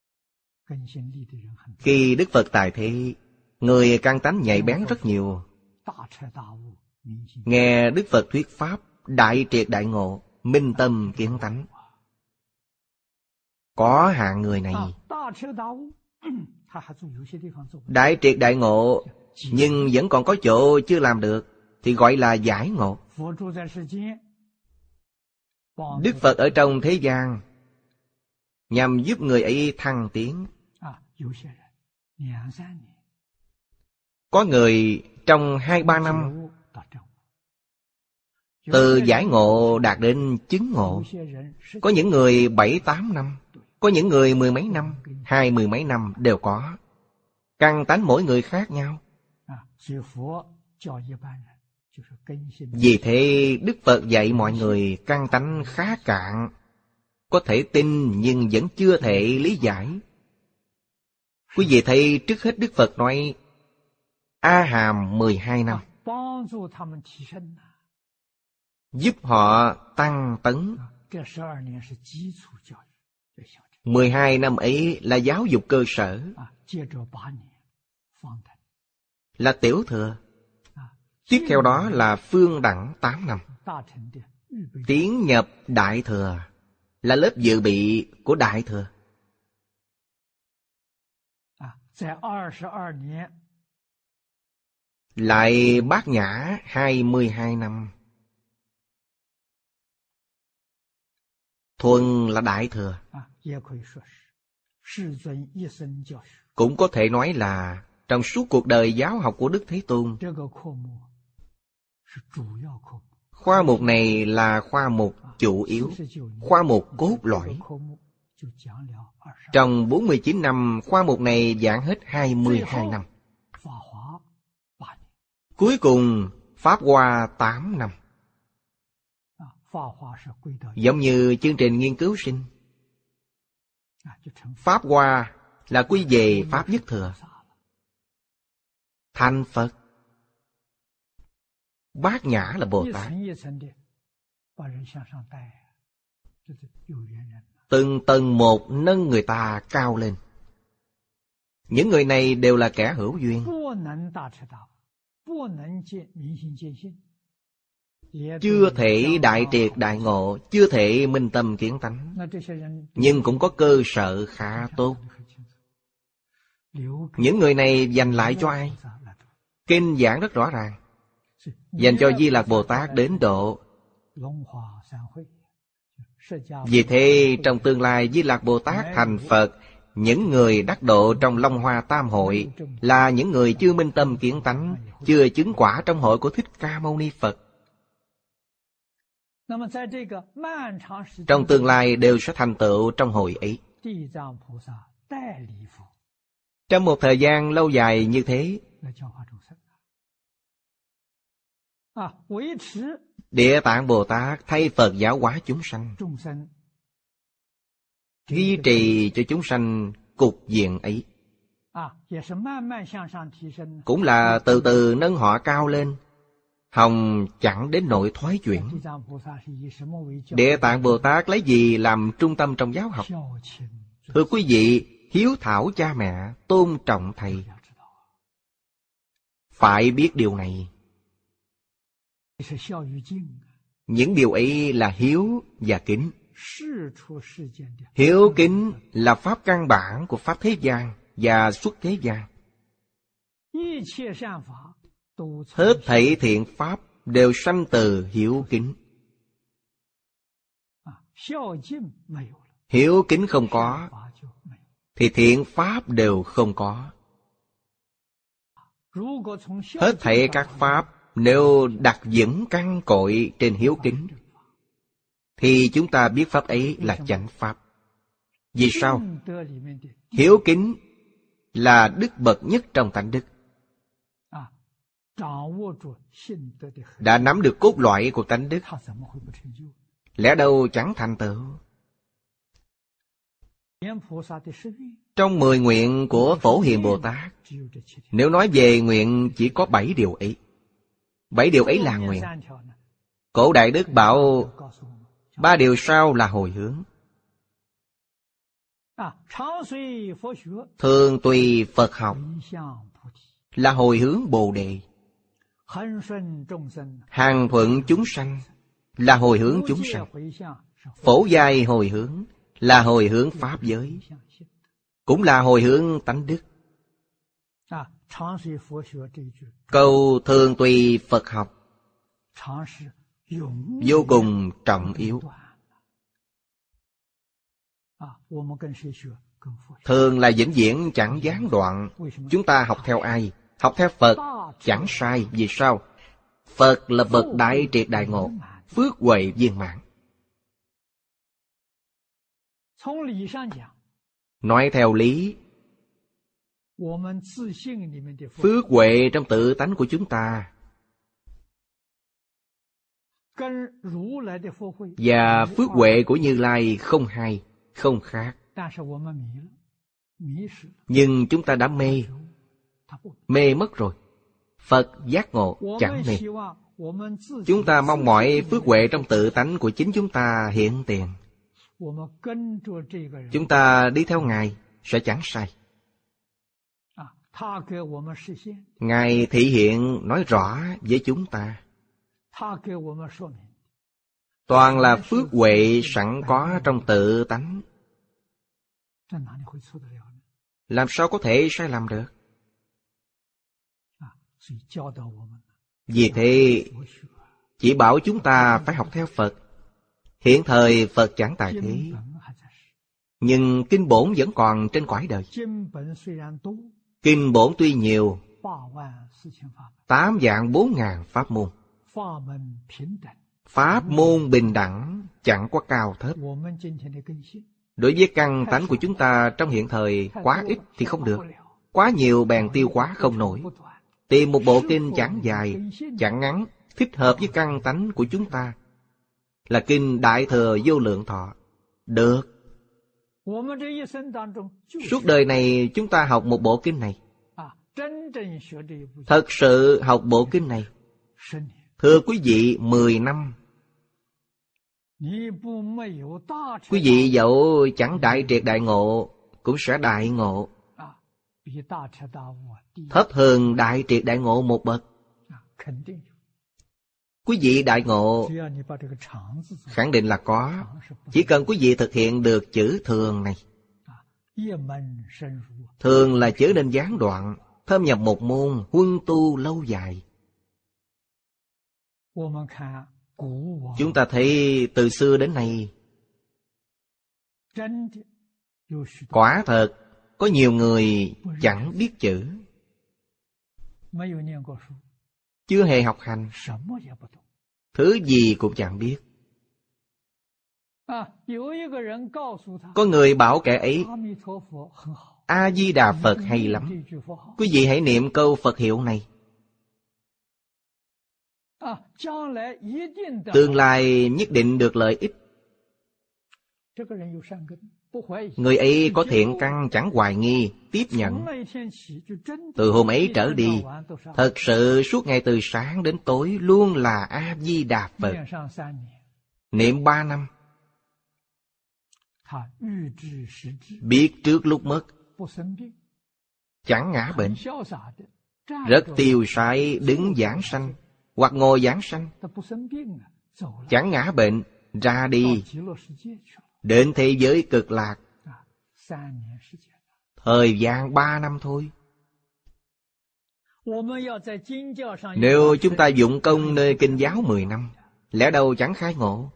Khi Đức Phật tại thế, người căn tánh nhạy bén rất nhiều, nghe Đức Phật thuyết pháp, đại triệt đại ngộ, minh tâm kiến tánh. Có hạng người này đại triệt đại ngộ, nhưng vẫn còn có chỗ chưa làm được, thì gọi là giải ngộ. Đức Phật ở trong thế gian nhằm giúp người ấy thăng tiến. Có người trong hai ba năm từ giải ngộ đạt đến chứng ngộ. Có những người bảy tám năm, có những người mười mấy năm, hai mười mấy năm đều có. Căn tánh mỗi người khác nhau. Vì thế Đức Phật dạy mọi người căn tánh khá cạn, có thể tin nhưng vẫn chưa thể lý giải. Quý vị thấy trước hết Đức Phật nói A Hàm mười hai năm, giúp họ tăng tấn. Mười hai năm ấy là giáo dục cơ sở, là tiểu thừa. Tiếp theo đó là phương đẳng tám năm, tiến nhập đại thừa, là lớp dự bị của đại thừa. Lại bát nhã hai mươi hai năm, thuần là đại thừa. Cũng có thể nói là trong suốt cuộc đời giáo học của Đức Thế Tôn, khoa mục này là khoa mục chủ yếu, khoa mục cốt lõi. Trong bốn mươi chín năm, khoa mục này giảng hết hai mươi hai năm. Cuối cùng Pháp Hoa tám năm. Giống như chương trình nghiên cứu sinh, Pháp Hoa là quy về Pháp Nhất Thừa. Thành Phật. Bát Nhã là Bồ Tát. Từng tầng một nâng người ta cao lên. Những người này đều là kẻ hữu duyên, chưa thể đại triệt đại ngộ, chưa thể minh tâm kiến tánh, nhưng cũng có cơ sở khá tốt. Những người này dành lại cho ai? Kinh giảng rất rõ ràng, dành cho Di Lặc Bồ Tát đến độ. Vì thế trong tương lai Di Lặc Bồ Tát thành Phật, những người đắc độ trong Long Hoa Tam Hội là những người chưa minh tâm kiến tánh, chưa chứng quả trong hội của Thích Ca Mâu Ni Phật. Trong tương lai đều sẽ thành tựu trong hội ấy. Trong một thời gian lâu dài như thế, Địa Tạng Bồ Tát thay Phật giáo hóa chúng sanh, duy trì cho chúng sanh cục diện ấy, cũng là từ từ nâng họ cao lên, hòng chẳng đến nỗi thoái chuyển. Địa Tạng Bồ Tát lấy gì làm trung tâm trong giáo học? Thưa quý vị, hiếu thảo cha mẹ, tôn trọng thầy. Phải biết điều này. Những điều ấy là hiếu và kính. Hiếu kính là pháp căn bản của pháp thế gian và xuất thế gian. Hết thảy thiện pháp đều sanh từ hiếu kính. Hiếu kính không có thì thiện pháp đều không có. Hết thảy các pháp nếu đặt vững căn cội trên hiếu kính, thì chúng ta biết pháp ấy là chánh pháp. Vì sao? Hiếu kính là đức bậc nhất trong tánh đức, đã nắm được cốt lõi của tánh đức, lẽ đâu chẳng thành tựu. Trong mười nguyện của Phổ Hiền Bồ Tát, nếu nói về nguyện chỉ có bảy điều ấy. Bảy điều ấy là nguyện. Cổ Đại Đức bảo ba điều sau là hồi hướng. Thường tùy Phật học là hồi hướng Bồ Đề. Hàng thuận chúng sanh là hồi hướng chúng sanh. Phổ giai hồi hướng là hồi hướng pháp giới, cũng là hồi hướng tánh đức. Câu thường tùy Phật học vô cùng trọng yếu. Thường là vĩnh viễn chẳng gián đoạn. Chúng ta học theo ai? Học theo Phật chẳng sai. Vì sao? Phật là bậc đại triệt đại ngộ, phước huệ viên mãn. Nói theo lý, phước huệ trong tự tánh của chúng ta và phước huệ của Như Lai không hai, không khác. Nhưng chúng ta đã mê, mê mất rồi. Phật giác ngộ chẳng mê. Chúng ta mong mỏi phước huệ trong tự tánh của chính chúng ta hiện tiền. Chúng ta đi theo Ngài sẽ chẳng sai. Ngài thị hiện nói rõ với chúng ta. Toàn là phước huệ sẵn có trong tự tánh. Làm sao có thể sai lầm được? Vì thế, chỉ bảo chúng ta phải học theo Phật. Hiện thời Phật chẳng tại thế, nhưng kinh bổn vẫn còn trên cõi đời. Kinh bổn tuy nhiều, tám vạn bốn ngàn pháp môn. Pháp môn bình đẳng, chẳng có cao thấp. Đối với căn tánh của chúng ta trong hiện thời, quá ít thì không được, quá nhiều bèn tiêu hóa không nổi. Tìm một bộ kinh chẳng dài, chẳng ngắn, thích hợp với căn tánh của chúng ta, là kinh Đại Thừa Vô Lượng Thọ. Được. Suốt đời này chúng ta học một bộ kinh này. Thật sự học bộ kinh này, thưa quý vị, mười năm. Quý vị dẫu chẳng đại triệt đại ngộ, cũng sẽ đại ngộ. Thấp hơn đại triệt đại ngộ một bậc. Quý vị đại ngộ khẳng định là có. Chỉ cần quý vị thực hiện được chữ thường này. Thường là chữ nên gián đoạn, thâm nhập một môn, huân tu lâu dài. Chúng ta thấy từ xưa đến nay, quả thật có nhiều người chẳng biết chữ, chưa hề học hành, thứ gì cũng chẳng biết. Có người bảo kẻ ấy, A-di-đà Phật hay lắm, quý vị hãy niệm câu Phật hiệu này, tương lai nhất định được lợi ích. Người ấy có thiện căn chẳng hoài nghi, tiếp nhận. Từ hôm ấy trở đi, thật sự suốt ngày từ sáng đến tối luôn là A-di-đà Phật. Niệm ba năm, biết trước lúc mất, chẳng ngã bệnh, rất tiêu sái đứng giảng sanh hoặc ngồi giảng sanh, chẳng ngã bệnh, ra đi đến thế giới cực lạc. Thời gian ba năm thôi. Nếu chúng ta dụng công nơi kinh giáo mười năm, lẽ đâu chẳng khai ngộ.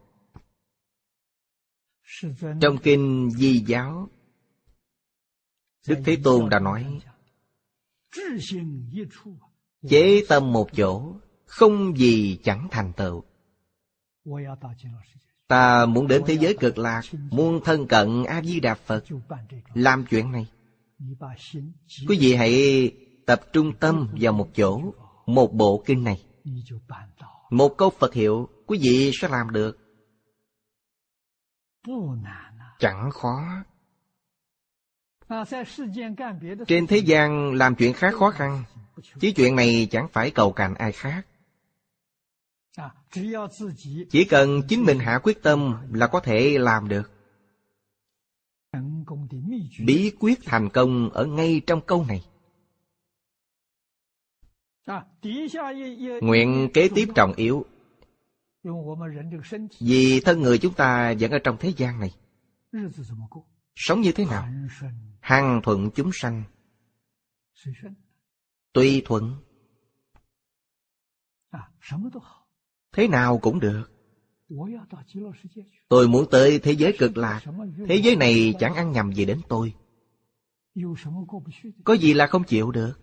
Trong kinh Di Giáo, Đức Thế Tôn đã nói, chế tâm một chỗ, không gì chẳng thành tựu. Ta muốn đến thế giới cực lạc, muốn thân cận A-di-đà Phật, làm chuyện này. Quý vị hãy tập trung tâm vào một chỗ, một bộ kinh này, một câu Phật hiệu, quý vị sẽ làm được. Chẳng khó. Trên thế gian làm chuyện khác khó khăn, chứ chuyện này chẳng phải cầu cạnh ai khác. Chỉ cần chính mình hạ quyết tâm là có thể làm được. Bí quyết thành công ở ngay trong câu này. Nguyện kế tiếp trọng yếu. Vì thân người chúng ta vẫn ở trong thế gian này, sống như thế nào? Hằng thuận chúng sanh, tùy thuận. Thế nào cũng được. Tôi muốn tới thế giới cực lạc. Thế giới này chẳng ăn nhầm gì đến tôi. Có gì là không chịu được?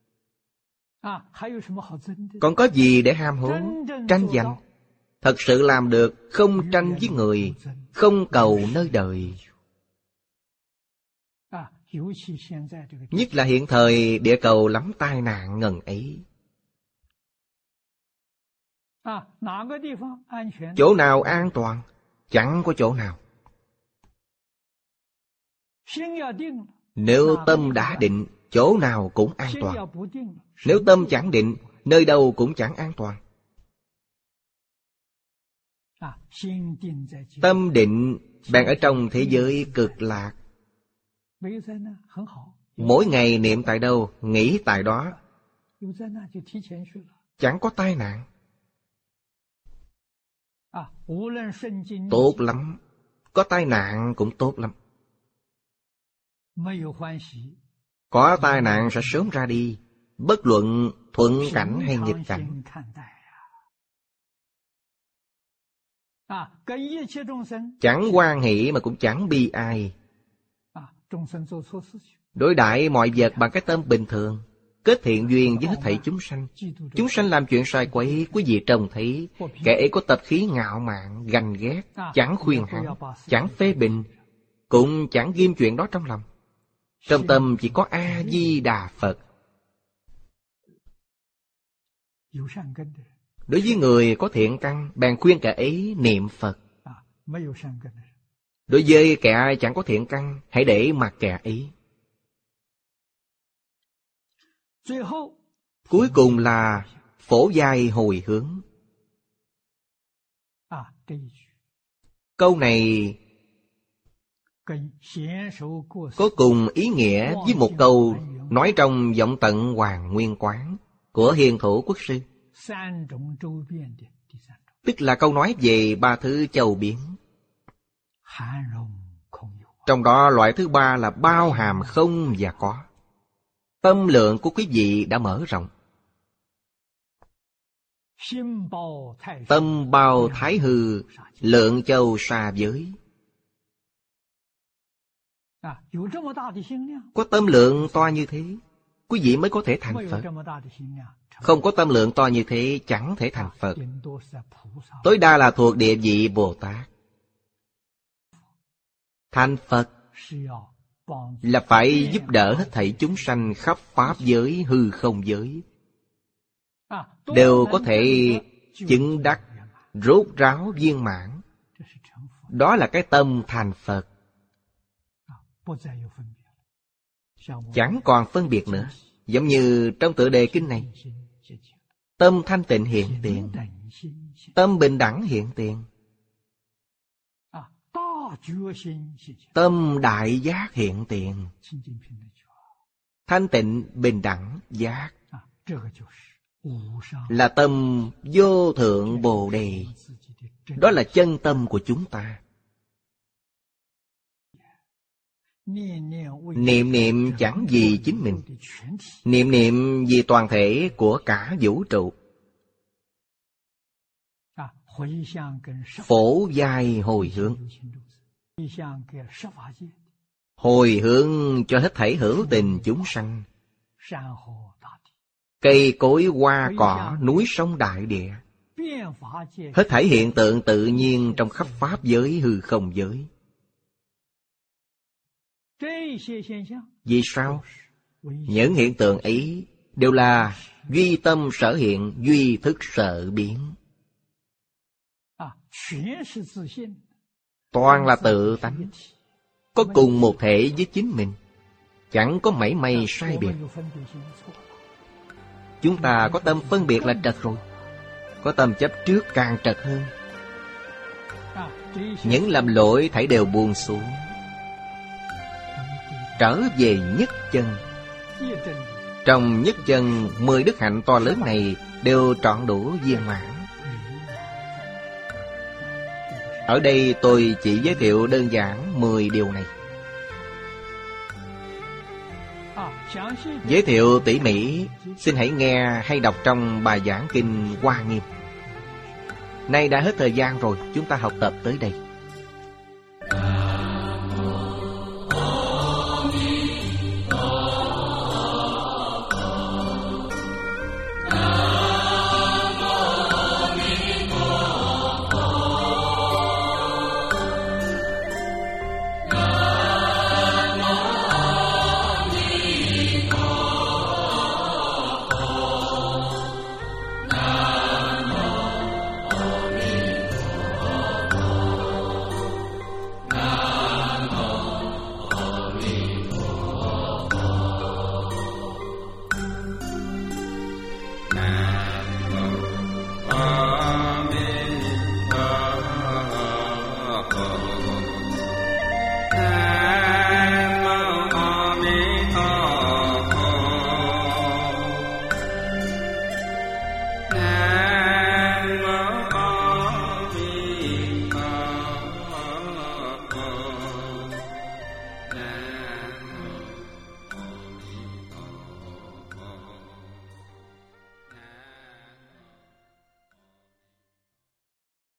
Còn có gì để ham hố, tranh giành? Thật sự làm được không tranh với người, không cầu nơi đời. Nhất là hiện thời địa cầu lắm tai nạn ngần ấy. Chỗ nào an toàn? Chẳng có chỗ nào. Nếu tâm đã định, chỗ nào cũng an toàn. Nếu tâm chẳng định, nơi đâu cũng chẳng an toàn. Tâm định bạn ở trong thế giới cực lạc. Mỗi ngày niệm tại đâu, nghĩ tại đó. Chẳng có tai nạn. Tốt lắm. Có tai nạn cũng tốt lắm. Có tai nạn sẽ sớm ra đi, bất luận thuận cảnh hay nghịch cảnh. Chẳng hoan hỷ mà cũng chẳng bi ai. Đối đãi mọi vật bằng cái tâm bình thường, kết thiện duyên với hết thảy chúng sanh. Chúng sanh làm chuyện sai quấy, quý vị trông thấy kẻ ấy có tập khí ngạo mạn, ganh ghét, chẳng khuyên hắn, chẳng phê bình, cũng chẳng ghim chuyện đó trong lòng. Trong tâm chỉ có A-di-đà Phật. Đối với người có thiện căn, bèn khuyên kẻ ấy niệm Phật. Đối với kẻ chẳng có thiện căn, hãy để mặc kẻ ấy. Cuối cùng là phổ giai hồi hướng. Câu này có cùng ý nghĩa với một câu nói trong Vọng Tận Hoàng Nguyên Quán của Hiền Thủ Quốc Sư. Tức là câu nói về ba thứ châu biến. Trong đó loại thứ ba là bao hàm không và có. Tâm lượng của quý vị đã mở rộng. Tâm bao thái hư, lượng châu xa giới. Có tâm lượng to như thế, quý vị mới có thể thành Phật. Không có tâm lượng to như thế, chẳng thể thành Phật. Tối đa là thuộc địa vị Bồ Tát. Thành Phật là phải giúp đỡ hết thảy chúng sanh khắp pháp giới, hư không giới, đều có thể chứng đắc, rốt ráo viên mãn. Đó là cái tâm thành Phật. Chẳng còn phân biệt nữa. Giống như trong tựa đề kinh này, tâm thanh tịnh hiện tiền, tâm bình đẳng hiện tiền, tâm đại giác hiện tiền. Thanh tịnh bình đẳng giác là tâm vô thượng Bồ Đề. Đó là chân tâm của chúng ta. Niệm niệm chẳng vì chính mình, niệm niệm vì toàn thể của cả vũ trụ. Phổ giai hồi hướng. Hồi hướng cho hết thảy hữu tình chúng sanh. Cây cối hoa cỏ, núi sông đại địa, hết thảy hiện tượng tự nhiên trong khắp pháp giới, hư không giới. Vì sao? Những hiện tượng ấy đều là duy tâm sở hiện, duy thức sở biến. Toàn là tự tánh, có cùng một thể với chính mình, chẳng có mảy may sai biệt. Chúng ta có tâm phân biệt là trật rồi, có tâm chấp trước càng trật hơn. Những lầm lỗi thảy đều buông xuống, trở về nhất chân. Trong nhất chân mười đức hạnh to lớn này đều trọn đủ viên mãn. Ở đây tôi chỉ giới thiệu đơn giản mười điều này. Giới thiệu tỉ mỉ, xin hãy nghe hay đọc trong bài giảng kinh Hoa Nghiêm. Nay đã hết thời gian rồi, chúng ta học tập tới đây.